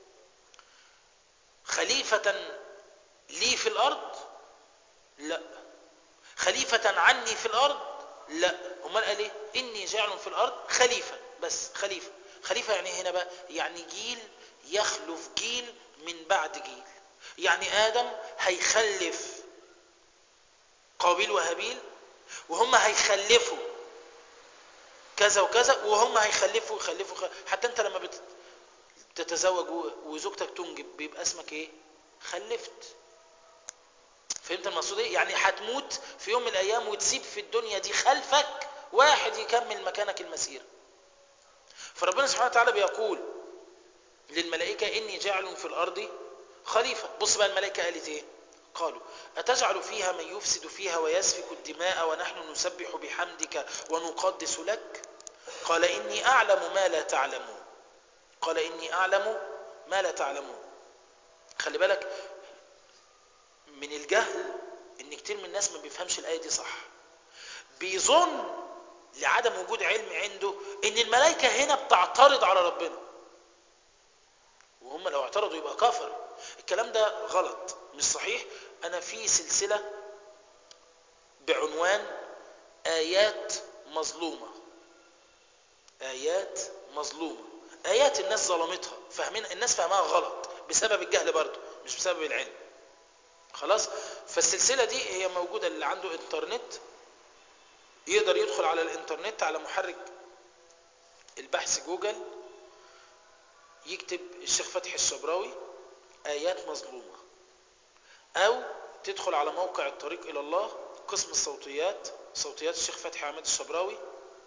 خليفة لي في الارض؟ لا. خليفة عني في الارض؟ لا. امال قال ايه؟ اني جاعل في الارض خليفة، بس خليفة. خليفة يعني هنا بقى يعني جيل يخلف جيل من بعد جيل. يعني ادم هيخلف قابيل وهابيل، وهم هيخلفوا كذا وكذا، وهم هيخلفوا يخلفوا حتى انت لما بتتزوج وزوجتك تنجب بيبقى اسمك ايه؟ خلفت. فهمت المقصود ايه؟ يعني هتموت في يوم من الايام وتسيب في الدنيا دي خلفك واحد يكمل مكانك المسيرة. فربنا سبحانه وتعالى بيقول للملائكة اني جاعل في الارض خليفة. بص بقى الملائكة قالت ايه؟ قالوا أتجعل فيها من يفسد فيها ويسفك الدماء ونحن نسبح بحمدك ونقدس لك؟ قال إني أعلم ما لا تعلمون. قال إني أعلم ما لا تعلمون. خلي بالك من الجهل إن كتير من الناس ما بيفهمش الآية دي صح. بيظن لعدم وجود علم عنده إن الملائكة هنا بتعترض على ربنا، وهم لو اعترضوا يبقى كفر. الكلام ده غلط، مش صحيح. أنا في سلسلة بعنوان آيات مظلومة. آيات مظلومة، آيات الناس ظلمتها، فاهمين الناس فهمها غلط بسبب الجهل برضو، مش بسبب العلم. خلاص. فالسلسلة دي هي موجودة، اللي عنده انترنت يقدر يدخل على الانترنت على محرك البحث جوجل، يكتب الشيخ فتحي الشبراوي آيات مظلومة، أو تدخل على موقع الطريق إلى الله قسم الصوتيات، صوتيات الشيخ فتحي عماد الشبراوي،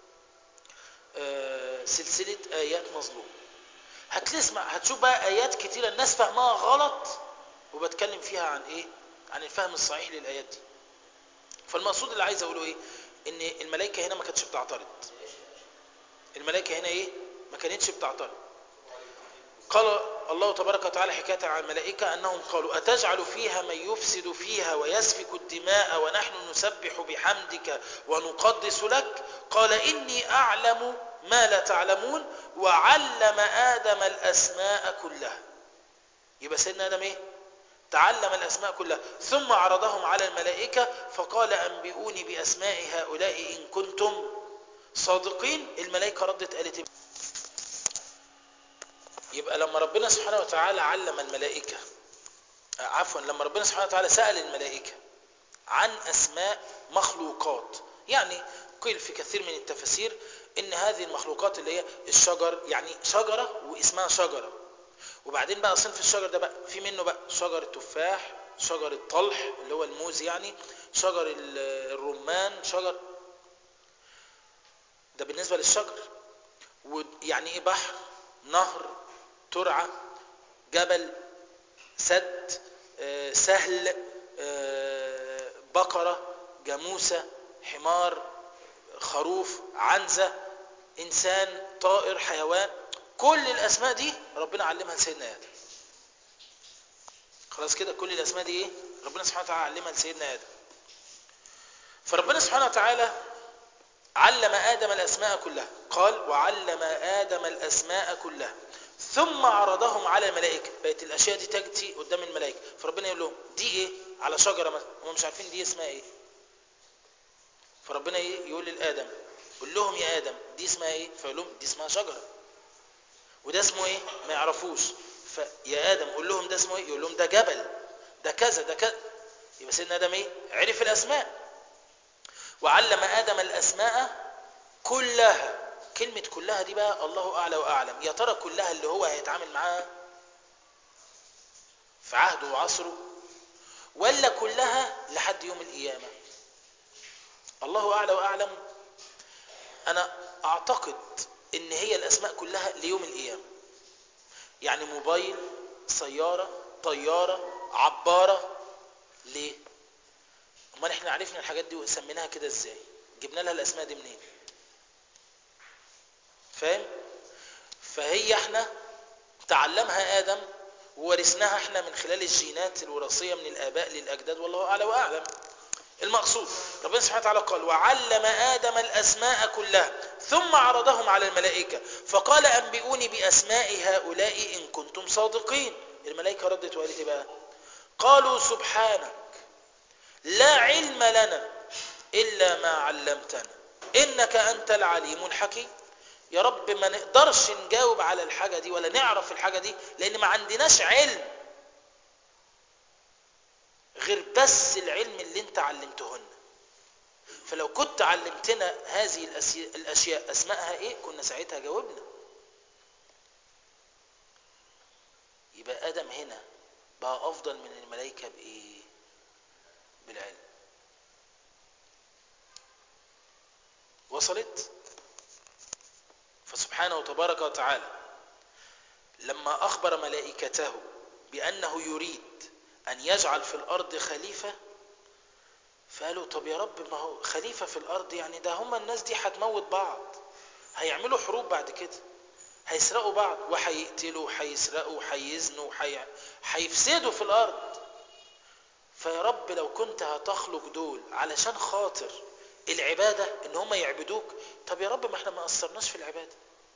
سلسلة آيات مظلومة. هتسمع هتشوف بقى آيات كتيرة الناس فهمها غلط، وبتكلم فيها عن إيه؟ عن الفهم الصحيح للآيات دي. فالمقصود اللي عايز أقوله إيه؟ إن الملائكة هنا ما كانتش بتعترض. الملائكة هنا إيه؟ ما كانتش بتعترض. قال الله تبارك وتعالى حكاية عن الملائكة أنهم قالوا أتجعل فيها من يفسد فيها ويسفك الدماء ونحن نسبح بحمدك ونقدس لك؟ قال إني أعلم ما لا تعلمون وعلم آدم الأسماء كلها. يبقى سيدنا آدم إيه؟ تعلم الأسماء كلها، ثم عرضهم على الملائكة فقال أنبئوني بأسماء هؤلاء إن كنتم صادقين. الملائكة ردت قالت إيه؟ يبقى لما ربنا سبحانه وتعالى علم الملائكة، لما ربنا سبحانه وتعالى سأل الملائكة عن أسماء مخلوقات، يعني قيل في كثير من التفاسير إن هذه المخلوقات اللي هي الشجر، يعني شجرة واسمها شجرة، وبعدين بقى صنف الشجر ده بقى في منه بقى شجر التفاح، شجر الطلح اللي هو الموز، يعني شجر الرمان، شجر ده بالنسبة للشجر. يعني ايه بحر؟ نهر، ترعة، جبل، سد، سهل، بقرة، جاموسة، حمار، خروف، عنزة، إنسان، طائر، حيوان. كل الأسماء دي ربنا علمها لسيدنا آدم. خلاص كده، كل الأسماء دي إيه؟ ربنا سبحانه وتعالى علمها لسيدنا آدم. فربنا سبحانه وتعالى علم آدم الأسماء كلها. قال وعلم آدم الأسماء كلها ثم عرضهم على الملائكة. بقت الأشياء دي تأتي قدام الملائكة، فربنا يقول لهم دي إيه؟ على شجرة مثلا، هم مش عارفين دي اسمها إيه. فربنا يقول لآدم قول لهم يا آدم دي اسمها إيه؟ فيقول لهم دي اسمها شجرة. وده اسمه إيه؟ ما يعرفوش. فيا آدم قول لهم ده اسمه إيه؟ يقول لهم ده جبل، ده كذا، ده كذا. يبقى سيدنا آدم إيه؟ عرف الأسماء. وعلم آدم الأسماء كلها. كلمة كلها دي بقى الله أعلى وأعلم. يا ترى كلها اللي هو هيتعامل معاها في عهده وعصره، ولا كلها لحد يوم القيامة؟ الله أعلى وأعلم. أنا أعتقد إن هي الأسماء كلها ليوم القيامة. يعني موبايل، سيارة، طيارة، عبارة. ليه؟ امال احنا عرفنا الحاجات دي وسميناها كده ازاي؟ جبنا لها الأسماء دي منين؟ فاهم؟ فهي احنا تعلمها آدم وورثناها احنا من خلال الجينات الوراثية من الآباء للأجداد، والله أعلى وأعلم. المقصود ربنا سبحانه وتعالى قال وعلم آدم الأسماء كلها ثم عرضهم على الملائكة فقال أنبئوني بأسماء هؤلاء إن كنتم صادقين. الملائكة ردت وقالت ايه بقى؟ قالوا سبحانك لا علم لنا إلا ما علمتنا إنك أنت العليم الحكيم. يا رب ما نقدرش نجاوب على الحاجة دي ولا نعرف الحاجة دي لأن ما عندناش علم غير بس العلم اللي انت علمته لنا. فلو كنت علمتنا هذه الأشياء أسمائها إيه كنا ساعتها جاوبنا. يبقى آدم هنا بقى أفضل من الملائكة بإيه؟ بالعلم. وصلت؟ فسبحانه وتبارك وتعالى لما أخبر ملائكته بأنه يريد أن يجعل في الأرض خليفة فقالوا طب يا رب ما هو خليفة في الأرض يعني ده هم الناس دي هتموت بعض، هيعملوا حروب بعد كده، هيسرقوا بعض وهيقتلوا وهيسرقوا وهيزنوا وهيفسدوا في الأرض. فيا رب لو كنت هتخلق دول علشان خاطر العبادة ان هم يعبدوك، طب يا رب ما احنا ما قصرناش في العبادة.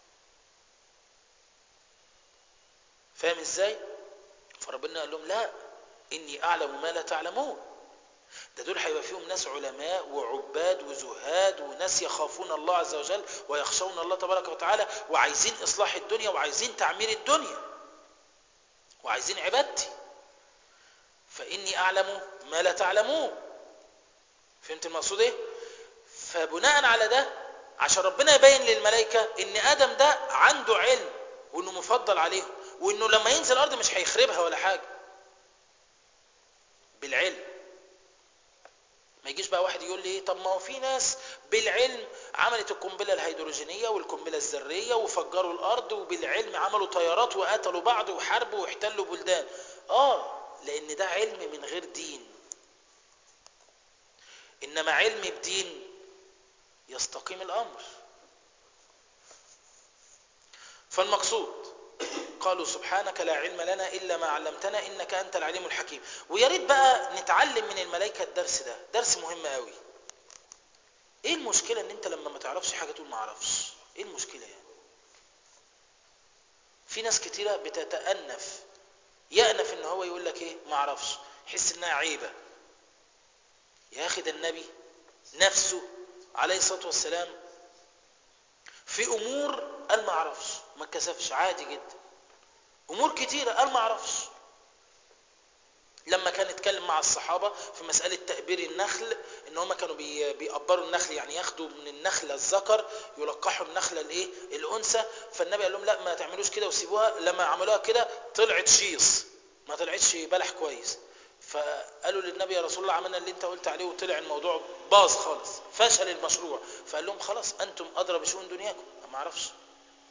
فاهم ازاي؟ فربنا قال لهم لا اني اعلم ما لا تعلمون. ده دول هيبقى فيهم ناس علماء وعباد وزهاد وناس يخافون الله عز وجل ويخشون الله تبارك وتعالى وعايزين اصلاح الدنيا وعايزين تعمير الدنيا وعايزين عبادتي. فاني اعلم ما لا تعلمون. فهمت المقصود ايه؟ فبناء على ده عشان ربنا يبين للملائكة ان ادم ده عنده علم وانه مفضل عليهم وانه لما ينزل الارض مش هيخربها ولا حاجة بالعلم. ما يجيش بقى واحد يقول لي ايه طب ما هو في ناس بالعلم عملت القنبلة الهيدروجينية والقنبلة الذرية وفجروا الارض وبالعلم عملوا طيارات وقتلوا بعض وحاربوا واحتلوا بلدان. لان ده علم من غير دين. انما علم بدين يستقيم الامر. فالمقصود قالوا سبحانك لا علم لنا إلا ما علمتنا إنك أنت العليم الحكيم. ويا ريت بقى نتعلم من الملائكة الدرس ده، درس مهم قوي. ايه المشكلة ان انت لما ما تعرفش حاجة تقول ما اعرفش؟ ايه المشكلة يعني؟ في ناس كتيرة بتتأنف، يأنف ان هو يقول لك ايه ما اعرفش، يحس انها عيبة. يا اخي ده النبي نفسه عليه الصلاة والسلام في امور قال ما اعرفش ما اتكسفش عادي جدا. امور كتيرة قال ما اعرفش. لما كان يتكلم مع الصحابة في مسألة تأبير النخل ان هم كانوا بيقبروا النخل يعني ياخدوا من النخلة الذكر يلقحوا النخلة الايه الانثى. فالنبي قال لهم لا ما تعملوش كده وسيبوها. لما عملوها كده طلعت شيص ما طلعتش بلح كويس. فقالوا للنبي يا رسول الله عملنا اللي انت قلت عليه وطلع الموضوع باظ خالص فشل المشروع. فقال لهم خلاص انتم ادرى بشؤون دنياكم. ما اعرفش.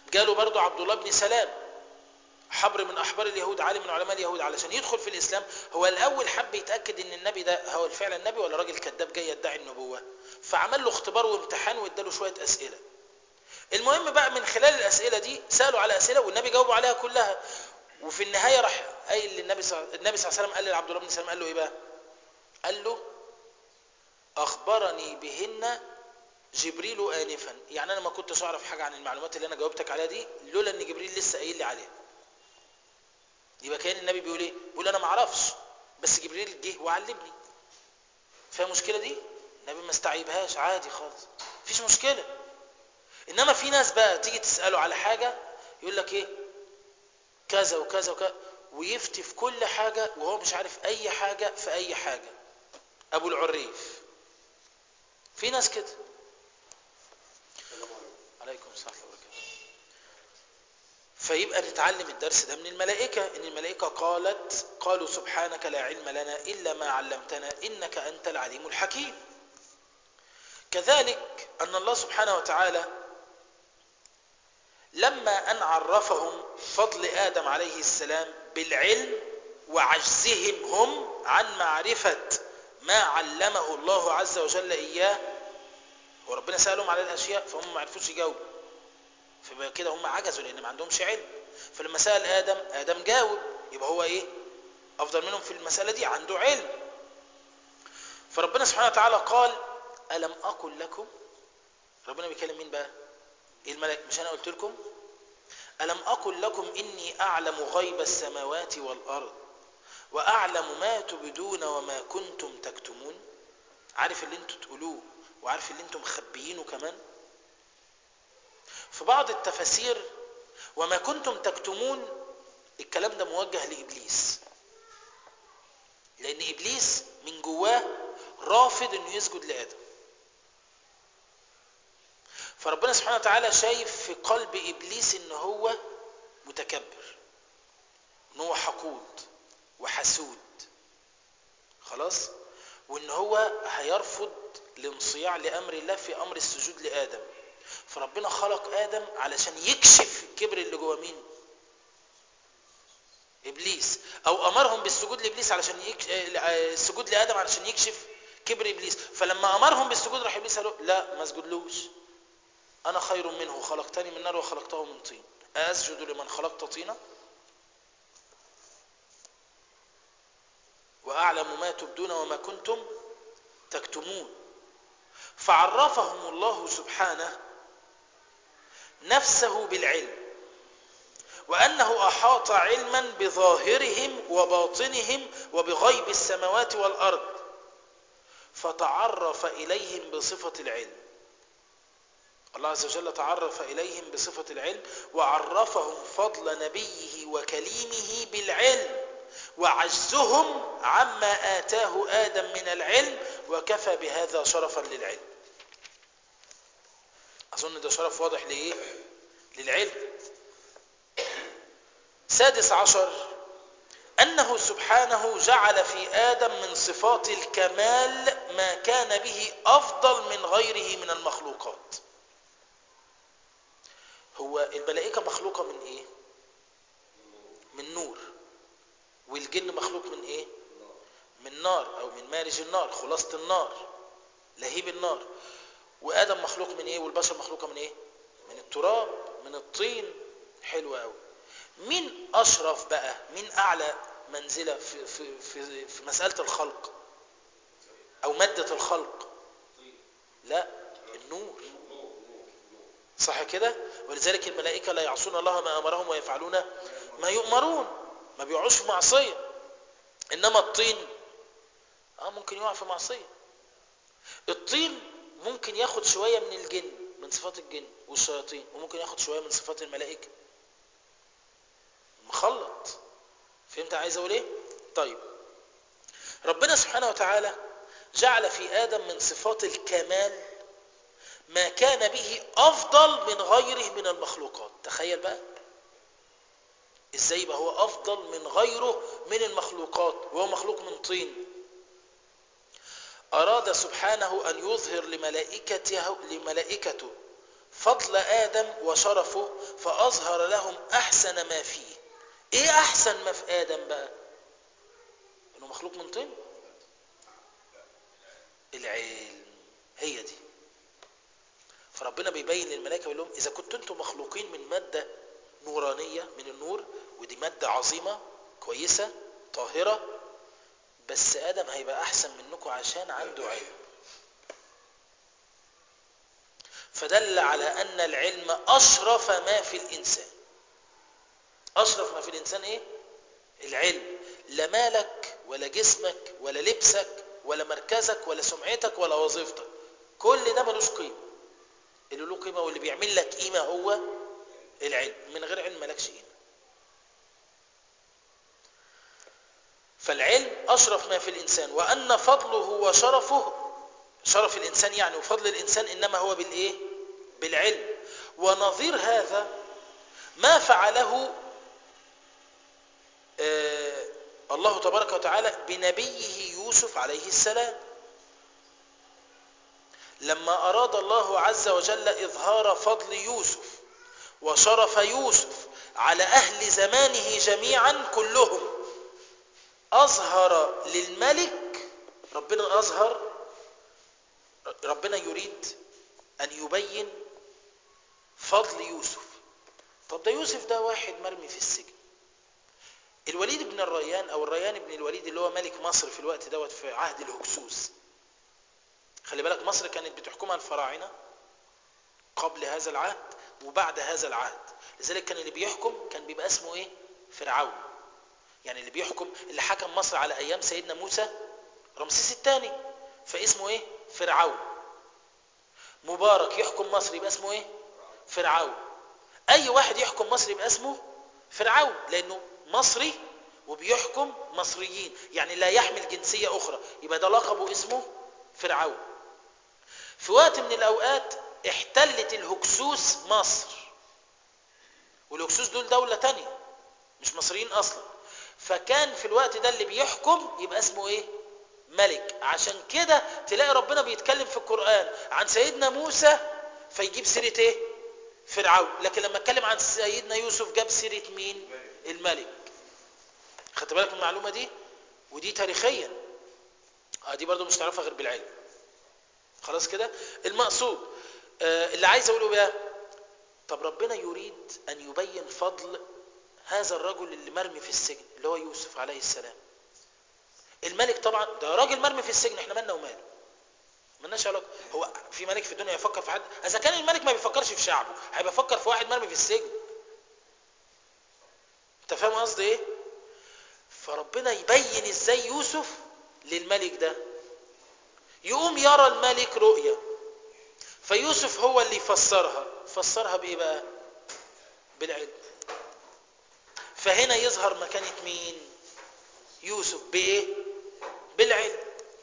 جاله برضو عبد الله بن سلام، حبر من أحبار اليهود، عالم من علماء اليهود، علشان يدخل في الإسلام. هو الأول حب يتأكد إن النبي ده هو فعلا النبي ولا راجل كذاب جاي يدعي النبوة، فعمل له اختبار وامتحان واداله شوية أسئلة. المهم بقى من خلال الأسئلة دي سألوا على أسئلة والنبي جاوبوا عليها كلها، وفي النهاية راح قايل للنبي صلى الله عليه وسلم، قال لعبد الله بن سلام، قال له إيه بقى؟ قال له أخبرني بهن جبريل آنفا. يعني أنا ما كنتش أعرف حاجة عن المعلومات اللي أنا جاوبتك عليها دي لولا إن جبريل لسه قايل لي عليها. يبقى كان النبي بيقول إيه؟ بيقول أنا ما أعرفش بس جبريل جه وعلمني. فيها مشكلة دي؟ النبي ما استعيبهاش، عادي خالص، مفيش مشكلة. إنما في ناس بقى تيجي تسأله على حاجة يقول لك إيه؟ كذا وكذا وكذا، ويفتي في كل حاجة وهو مش عارف أي حاجة في أي حاجة. أبو العريف، في ناس كده. عليكم السلام ورحمة الله. فيبقى نتعلم الدرس ده من الملائكة، إن الملائكة قالوا سبحانك لا علم لنا إلا ما علمتنا إنك أنت العليم الحكيم. كذلك أن الله سبحانه وتعالى لما أن عرفهم فضل آدم عليه السلام بالعلم وعجزهم هم عن معرفة ما علمه الله عز وجل إياه، وربنا سألهم على الأشياء فهم ما عرفوش يجاوبوا، فبقى كده هم عجزوا لأن ما عندهمش علم. فلما سأل آدم جاوب، يبقى هو إيه؟ أفضل منهم في المسألة دي، عنده علم. فربنا سبحانه وتعالى قال ألم أقل لكم. ربنا بيكلم مين بقى؟ إيه الملائكة؟ مش أنا قلت لكم ألم أقل لكم إني أعلم غيب السماوات والأرض وأعلم ما تبدون وما كنتم تكتمون. عارف اللي انتم تقولوه وعارف اللي انتم مخبيينه كمان. في بعض التفاسير وما كنتم تكتمون الكلام ده موجه لإبليس، لأن إبليس من جواه رافض انه يسجد لآدم. فربنا سبحانه وتعالى شايف في قلب إبليس ان هو متكبر، ان هو حقود وحسود، خلاص، وان هو هيرفض الانصياع لأمر الله في أمر السجود لآدم. فربنا خلق آدم علشان يكشف الكبر اللي جوه مين؟ إبليس. أو أمرهم بالسجود لإبليس علشان السجود لآدم علشان يكشف كبر إبليس. فلما أمرهم بالسجود راح إبليس قالوا لا ما اسجدلوش، أنا خير منه خلقتني من نار وخلقته من طين أسجد لمن خلقت طينا وأعلم ما تبدون وما كنتم تكتمون. فعرفهم الله سبحانه نفسه بالعلم، وأنه أحاط علما بظاهرهم وباطنهم وبغيب السماوات والأرض، فتعرف إليهم بصفة العلم. الله عز وجل تعرف إليهم بصفة العلم وعرفهم فضل نبيه وكليمه بالعلم وعجزهم عما آتاه آدم من العلم، وكفى بهذا شرفا للعلم. أظن ده شرف واضح لإيه؟ للعلم. 16 أنه سبحانه جعل في آدم من صفات الكمال ما كان به أفضل من غيره من المخلوقات. هو الملائكة مخلوقة من إيه؟ من نور. والجن مخلوق من إيه؟ من نار أو من مارج النار، خلاصة النار، لهيب النار. وآدم مخلوق من إيه؟ والبشر مخلوقة من إيه؟ من التراب، من الطين. حلوة أوي. مين أشرف بقى؟ مين أعلى منزلة في مسألة الخلق أو مادة الخلق؟ لا، النور، صح كده؟ ولذلك الملائكة لا يعصون الله ما أمرهم ويفعلون ما يؤمرون، ما بيوعوش في معصية. إنما الطين ممكن يقع في معصية. الطين ممكن ياخد شوية من الجن، من صفات الجن والشياطين، وممكن ياخد شوية من صفات الملائكة. مخلط. فهمت عايز اقول ايه؟ طيب، ربنا سبحانه وتعالى جعل في آدم من صفات الكمال ما كان به أفضل من غيره من المخلوقات. تخيل بقى ازاي يبقى هو أفضل من غيره من المخلوقات وهو مخلوق من طين. أراد سبحانه أن يظهر لملائكته فضل آدم وشرفه فأظهر لهم أحسن ما فيه. إيه أحسن ما في آدم بقى؟ إنه مخلوق من طين. العلم، هي دي. فربنا بيبين للملائكة ويقول لهم إذا كنتوا أنتم مخلوقين من مادة نورانية من النور، ودي مادة عظيمة كويسة طاهرة، بس آدم هيبقى أحسن منكم عشان عنده علم. فدل على أن العلم أشرف ما في الإنسان. أشرف ما في الإنسان إيه؟ العلم. لا مالك ولا جسمك ولا لبسك ولا مركزك ولا سمعتك ولا وظيفتك، كل ده ملوش قيمة. اللي له قيمة واللي بيعمل لك قيمة هو العلم. من غير علم مالكش قيمة. فالعلم أشرف ما في الإنسان، وأن فضله وشرفه، شرف الإنسان يعني وفضل الإنسان إنما هو بالإيه؟ بالعلم. ونظير هذا ما فعله الله تبارك وتعالى بنبيه يوسف عليه السلام، لما أراد الله عز وجل إظهار فضل يوسف وشرف يوسف على أهل زمانه جميعا كلهم. أظهر للملك، ربنا يريد أن يبين فضل يوسف. طب ده يوسف ده واحد مرمي في السجن. الوليد بن الريان أو الريان بن الوليد اللي هو ملك مصر في الوقت دوت في عهد الهكسوس. خلي بالك مصر كانت بتحكمها الفراعنة قبل هذا العهد وبعد هذا العهد، لذلك كان اللي بيحكم كان بيبقى اسمه ايه؟ فرعون. يعني اللي بيحكم اللي حكم مصر على ايام سيدنا موسى رمسيس الثاني، فاسمه ايه؟ فرعون. مبارك يحكم مصر يبقى اسمه ايه؟ فرعون. اي واحد يحكم مصر يبقى اسمه فرعون، لانه مصري وبيحكم مصريين، يعني لا يحمل جنسية اخرى، يبقى ده لقبه اسمه فرعون. في وقت من الاوقات احتلت الهكسوس مصر، والهكسوس دول دولة تانية مش مصريين اصلا، فكان في الوقت ده اللي بيحكم يبقى اسمه ايه؟ ملك. عشان كده تلاقي ربنا بيتكلم في القرآن عن سيدنا موسى فيجيب سيرة ايه؟ فرعون، لكن لما اتكلم عن سيدنا يوسف جاب سيرة مين؟ الملك. خدت بالك من المعلومة دي؟ ودي تاريخيا دي برضو مش تعرفها غير بالعلم. خلاص كده؟ المقصود اللي عايز اقوله بقى، طب ربنا يريد ان يبين فضل هذا الرجل اللي مرمي في السجن اللي هو يوسف عليه السلام. الملك طبعا ده راجل مرمي في السجن، احنا مالنا وماله؟ مالناش علاقه. هو في ملك في الدنيا يفكر في حد؟ اذا كان الملك ما بيفكرش في شعبه هيبقى يفكر في واحد مرمي في السجن؟ انت فاهم قصدي ايه؟ فربنا يبين ازاي يوسف للملك ده. يقوم يرى الملك رؤيا، فيوسف هو اللي يفسرها بايه بقى؟ بالعلم. فهنا يظهر مكانة مين؟ يوسف بايه؟ بالعلم.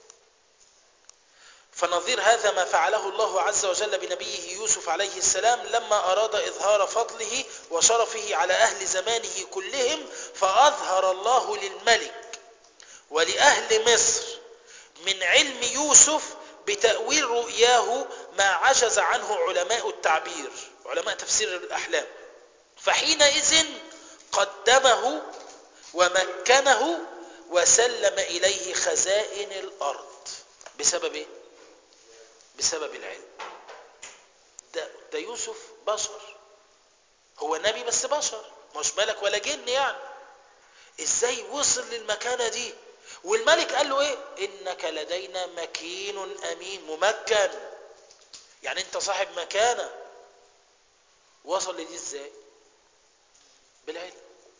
فنظير هذا ما فعله الله عز وجل بنبيه يوسف عليه السلام لما أراد إظهار فضله وشرفه على أهل زمانه كلهم، فأظهر الله للملك ولأهل مصر من علم يوسف بتأويل رؤياه ما عجز عنه علماء التعبير، علماء تفسير الأحلام. فحينئذ قدمه ومكنه وسلم إليه خزائن الأرض. بسبب ايه؟ بسبب العلم. ده يوسف بشر، هو نبي بس بشر، مش ملك ولا جن يعني. ازاي وصل للمكانة دي؟ والملك قال له ايه؟ انك لدينا مكين امين. ممكن يعني انت صاحب مكانة. وصل لدي ازاي؟ بالعلم.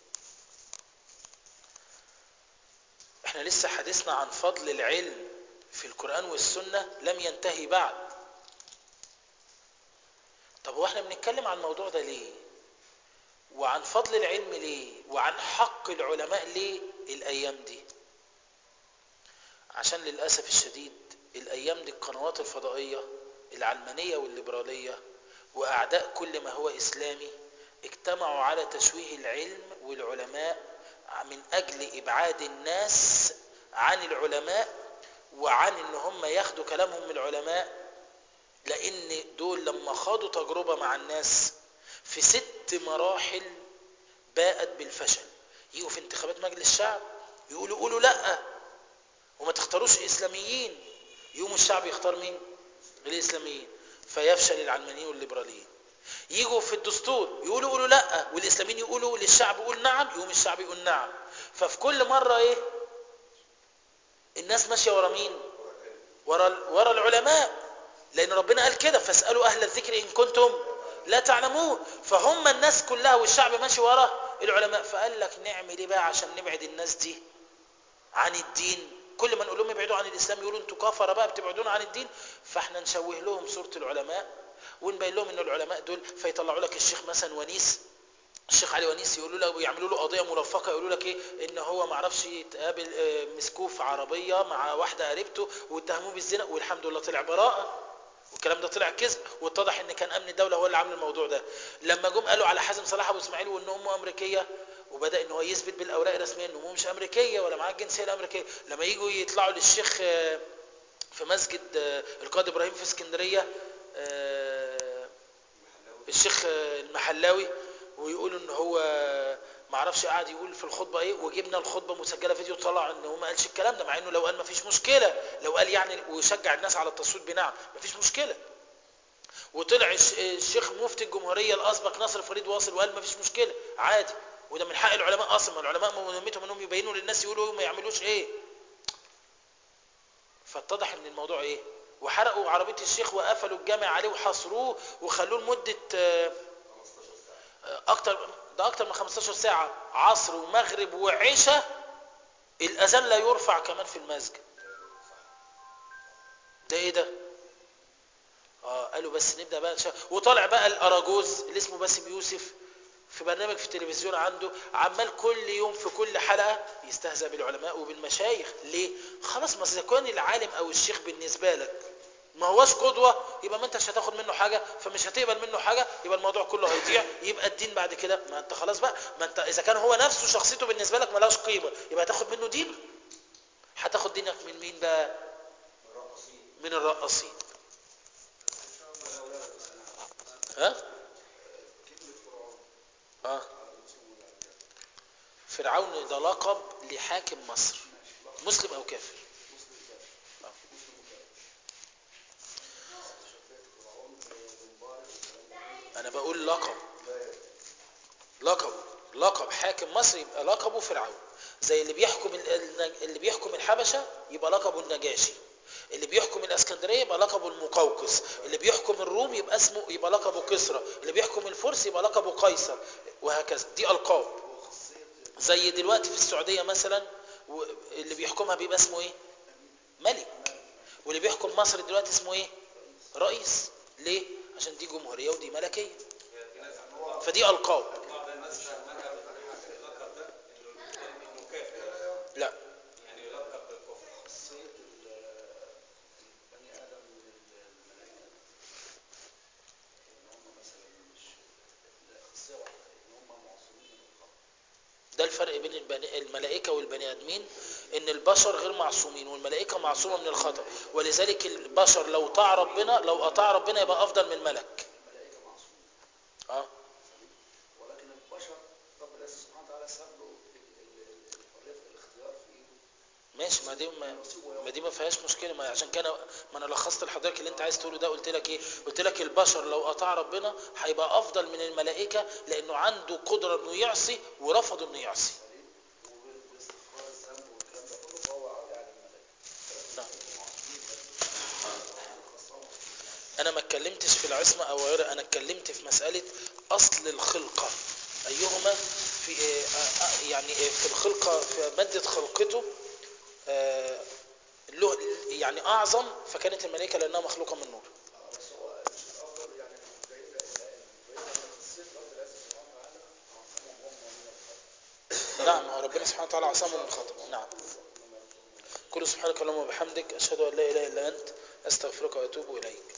احنا لسه حديثنا عن فضل العلم في القرآن والسنة لم ينتهي بعد. طب هو احنا بنتكلم عن الموضوع ده ليه؟ وعن فضل العلم ليه؟ وعن حق العلماء ليه الايام دي؟ عشان للأسف الشديد الايام دي القنوات الفضائية العلمانية والليبرالية واعداء كل ما هو اسلامي اجتمعوا على تشويه العلم والعلماء من اجل ابعاد الناس عن العلماء، وعن ان هم ياخدوا كلامهم من العلماء لان دول لما خاضوا تجربة مع الناس في 6 مراحل باءت بالفشل. يجوا في انتخابات مجلس الشعب قولوا لا وما تختاروش اسلاميين، يقوم الشعب يختار مين؟ الاسلاميين، فيفشل العلمانيين والليبراليين. يجوا في الدستور قولوا لا والاسلاميين يقولوا للشعب قول نعم، يقوم الشعب يقول نعم. ففي كل مرة ايه؟ الناس ماشية ورا مين؟ ورا العلماء، لان ربنا قال كده فاسألوا اهل الذكر ان كنتم لا تعلمون. فهم الناس كلها والشعب ماشي ورا العلماء. فقال لك نعمل ايه بقى عشان نبعد الناس دي عن الدين؟ كل ما نقول لهم ابعدوا عن الاسلام يقولوا انتوا كفره بقى بتبعدون عن الدين. فاحنا نشوه لهم صورة العلماء ونبين لهم ان العلماء دول، فيطلعوا لك الشيخ مثلا ونيس، الشيخ علي ونيس، يقولوا له يعملوا له قضيه ملفقه، يقولوا لك ايه؟ ان هو ما عرفش يتقابل، مسكوه في عربيه مع واحده قريبته واتهموه بالزنا والحمد لله طلع براءه، والكلام ده طلع كذب، واتضح ان كان امن الدوله هو اللي عامل الموضوع ده. لما جم قالوا على حازم صلاح ابو اسماعيل وان امه امريكيه، وبدا ان هو يثبت بالاوراق الرسميه ان امه مش امريكيه ولا معاه الجنسيه الامريكيه، لما يجوا يطلعوا للشيخ في مسجد القائد ابراهيم في اسكندريه، الشيخ المحلاوي، ويقولوا ان هو ما عرفش قاعد يقول في الخطبه ايه، وجبنا الخطبه مسجله فيديو طلع ان هو ما قالش الكلام ده، مع انه لو قال ما فيش مشكله، لو قال يعني ويشجع الناس على التصويت بنعم ما فيش مشكله. وطلع الشيخ مفتي الجمهوريه الاسبق ناصر فريد واصل وقال ما فيش مشكله عادي، وده من حق العلماء اصلا، العلماء مهمتهم انهم يبينوا للناس يقولوا ما يعملوش ايه. فاتضح ان الموضوع ايه، وحرقوا عربيه الشيخ وقفلوا الجامع عليه وحصروه وخلوه لمده اكتر من 15 ساعة، عصر ومغرب وعشاء، الاذان لا يرفع كمان في المسجد. ده ايه ده؟ قالوا بس نبدأ بقى وطالع بقى الاراجوز اللي اسمه باسم يوسف في برنامج في التلفزيون عنده، عمال كل يوم في كل حلقة يستهزأ بالعلماء وبالمشايخ. ليه؟ خلاص، ما اذا كان العالم او الشيخ بالنسبة لك ما هواش قدوة، يبقى ما انتش هتاخد منه حاجة، فمش هتقبل منه حاجة، يبقى الموضوع كله هيضيع. يبقى الدين بعد كده ما انت خلاص بقى، ما انت اذا كان هو نفسه شخصيته بالنسبة لك ملهاش قيمة، يبقى هتاخد منه دين؟ هتاخد دينك من مين بقى؟ من الرقاصين. ها؟ اه فرعون ده لقب لحاكم مصر، مسلم او كافر. انا بقول لقب لقب حاكم مصر يبقى لقبه فرعون. زي اللي بيحكم الحبشة يبقى لقبه النجاشي، اللي بيحكم الاسكندرية يبقى لقبه المقوقس، اللي بيحكم الروم يبقى لقبه كسرى، اللي بيحكم الفرس يبقى لقبه قيصر، وهكذا. دي القاب. زي دلوقتي في السعودية مثلا، اللي بيحكمها بيبقى اسمه ايه؟ ملك. واللي بيحكم مصر دلوقتي اسمه ايه؟ رئيس. ليه؟ عشان دي جمهورية ودي ملكية، فدي القاب. لا، ده الفرق بين الملائكة والبني آدمين، ان البشر غير معصومين والملائكة معصومة من الخطأ، ولذلك البشر لو أطاع ربنا يبقى أفضل من الملك. اه ولكن البشر رب العزة سبحانه وتعالى ساب له حرية الاختيار في ايده. ماشي، ما دي ما فيهاش مشكله. ما عشان كده ما انا لخصت لحضرتك اللي انت عايز تقوله ده. قلت لك ايه؟ قلت لك البشر لو اطاع ربنا هيبقى افضل من الملائكه، لانه عنده قدره انه يعصي ورفض انه يعصي. وباستغفار الذنب والكلام ده كله فهو عالي على الملائكة. نعم. انا ما اتكلمتش في العصمه او غيرها، انا اتكلمت في مساله اصل الخلقه ايهما في يعني في الخلقه، في ماده خلقته له يعني اعظم، فكانت الملائكه لانها مخلوقه من نور. بس هو مش الافضل يعني بعيد ان خصية رب العزة سبحانه وتعالى عصمهم هم من الخطأ. نعم، هو ربنا سبحانه وتعالى عصمه من الخطأ. نعم. كل سبحانك اللهم وبحمدك، اشهد ان لا اله الا انت، استغفرك واتوب اليك.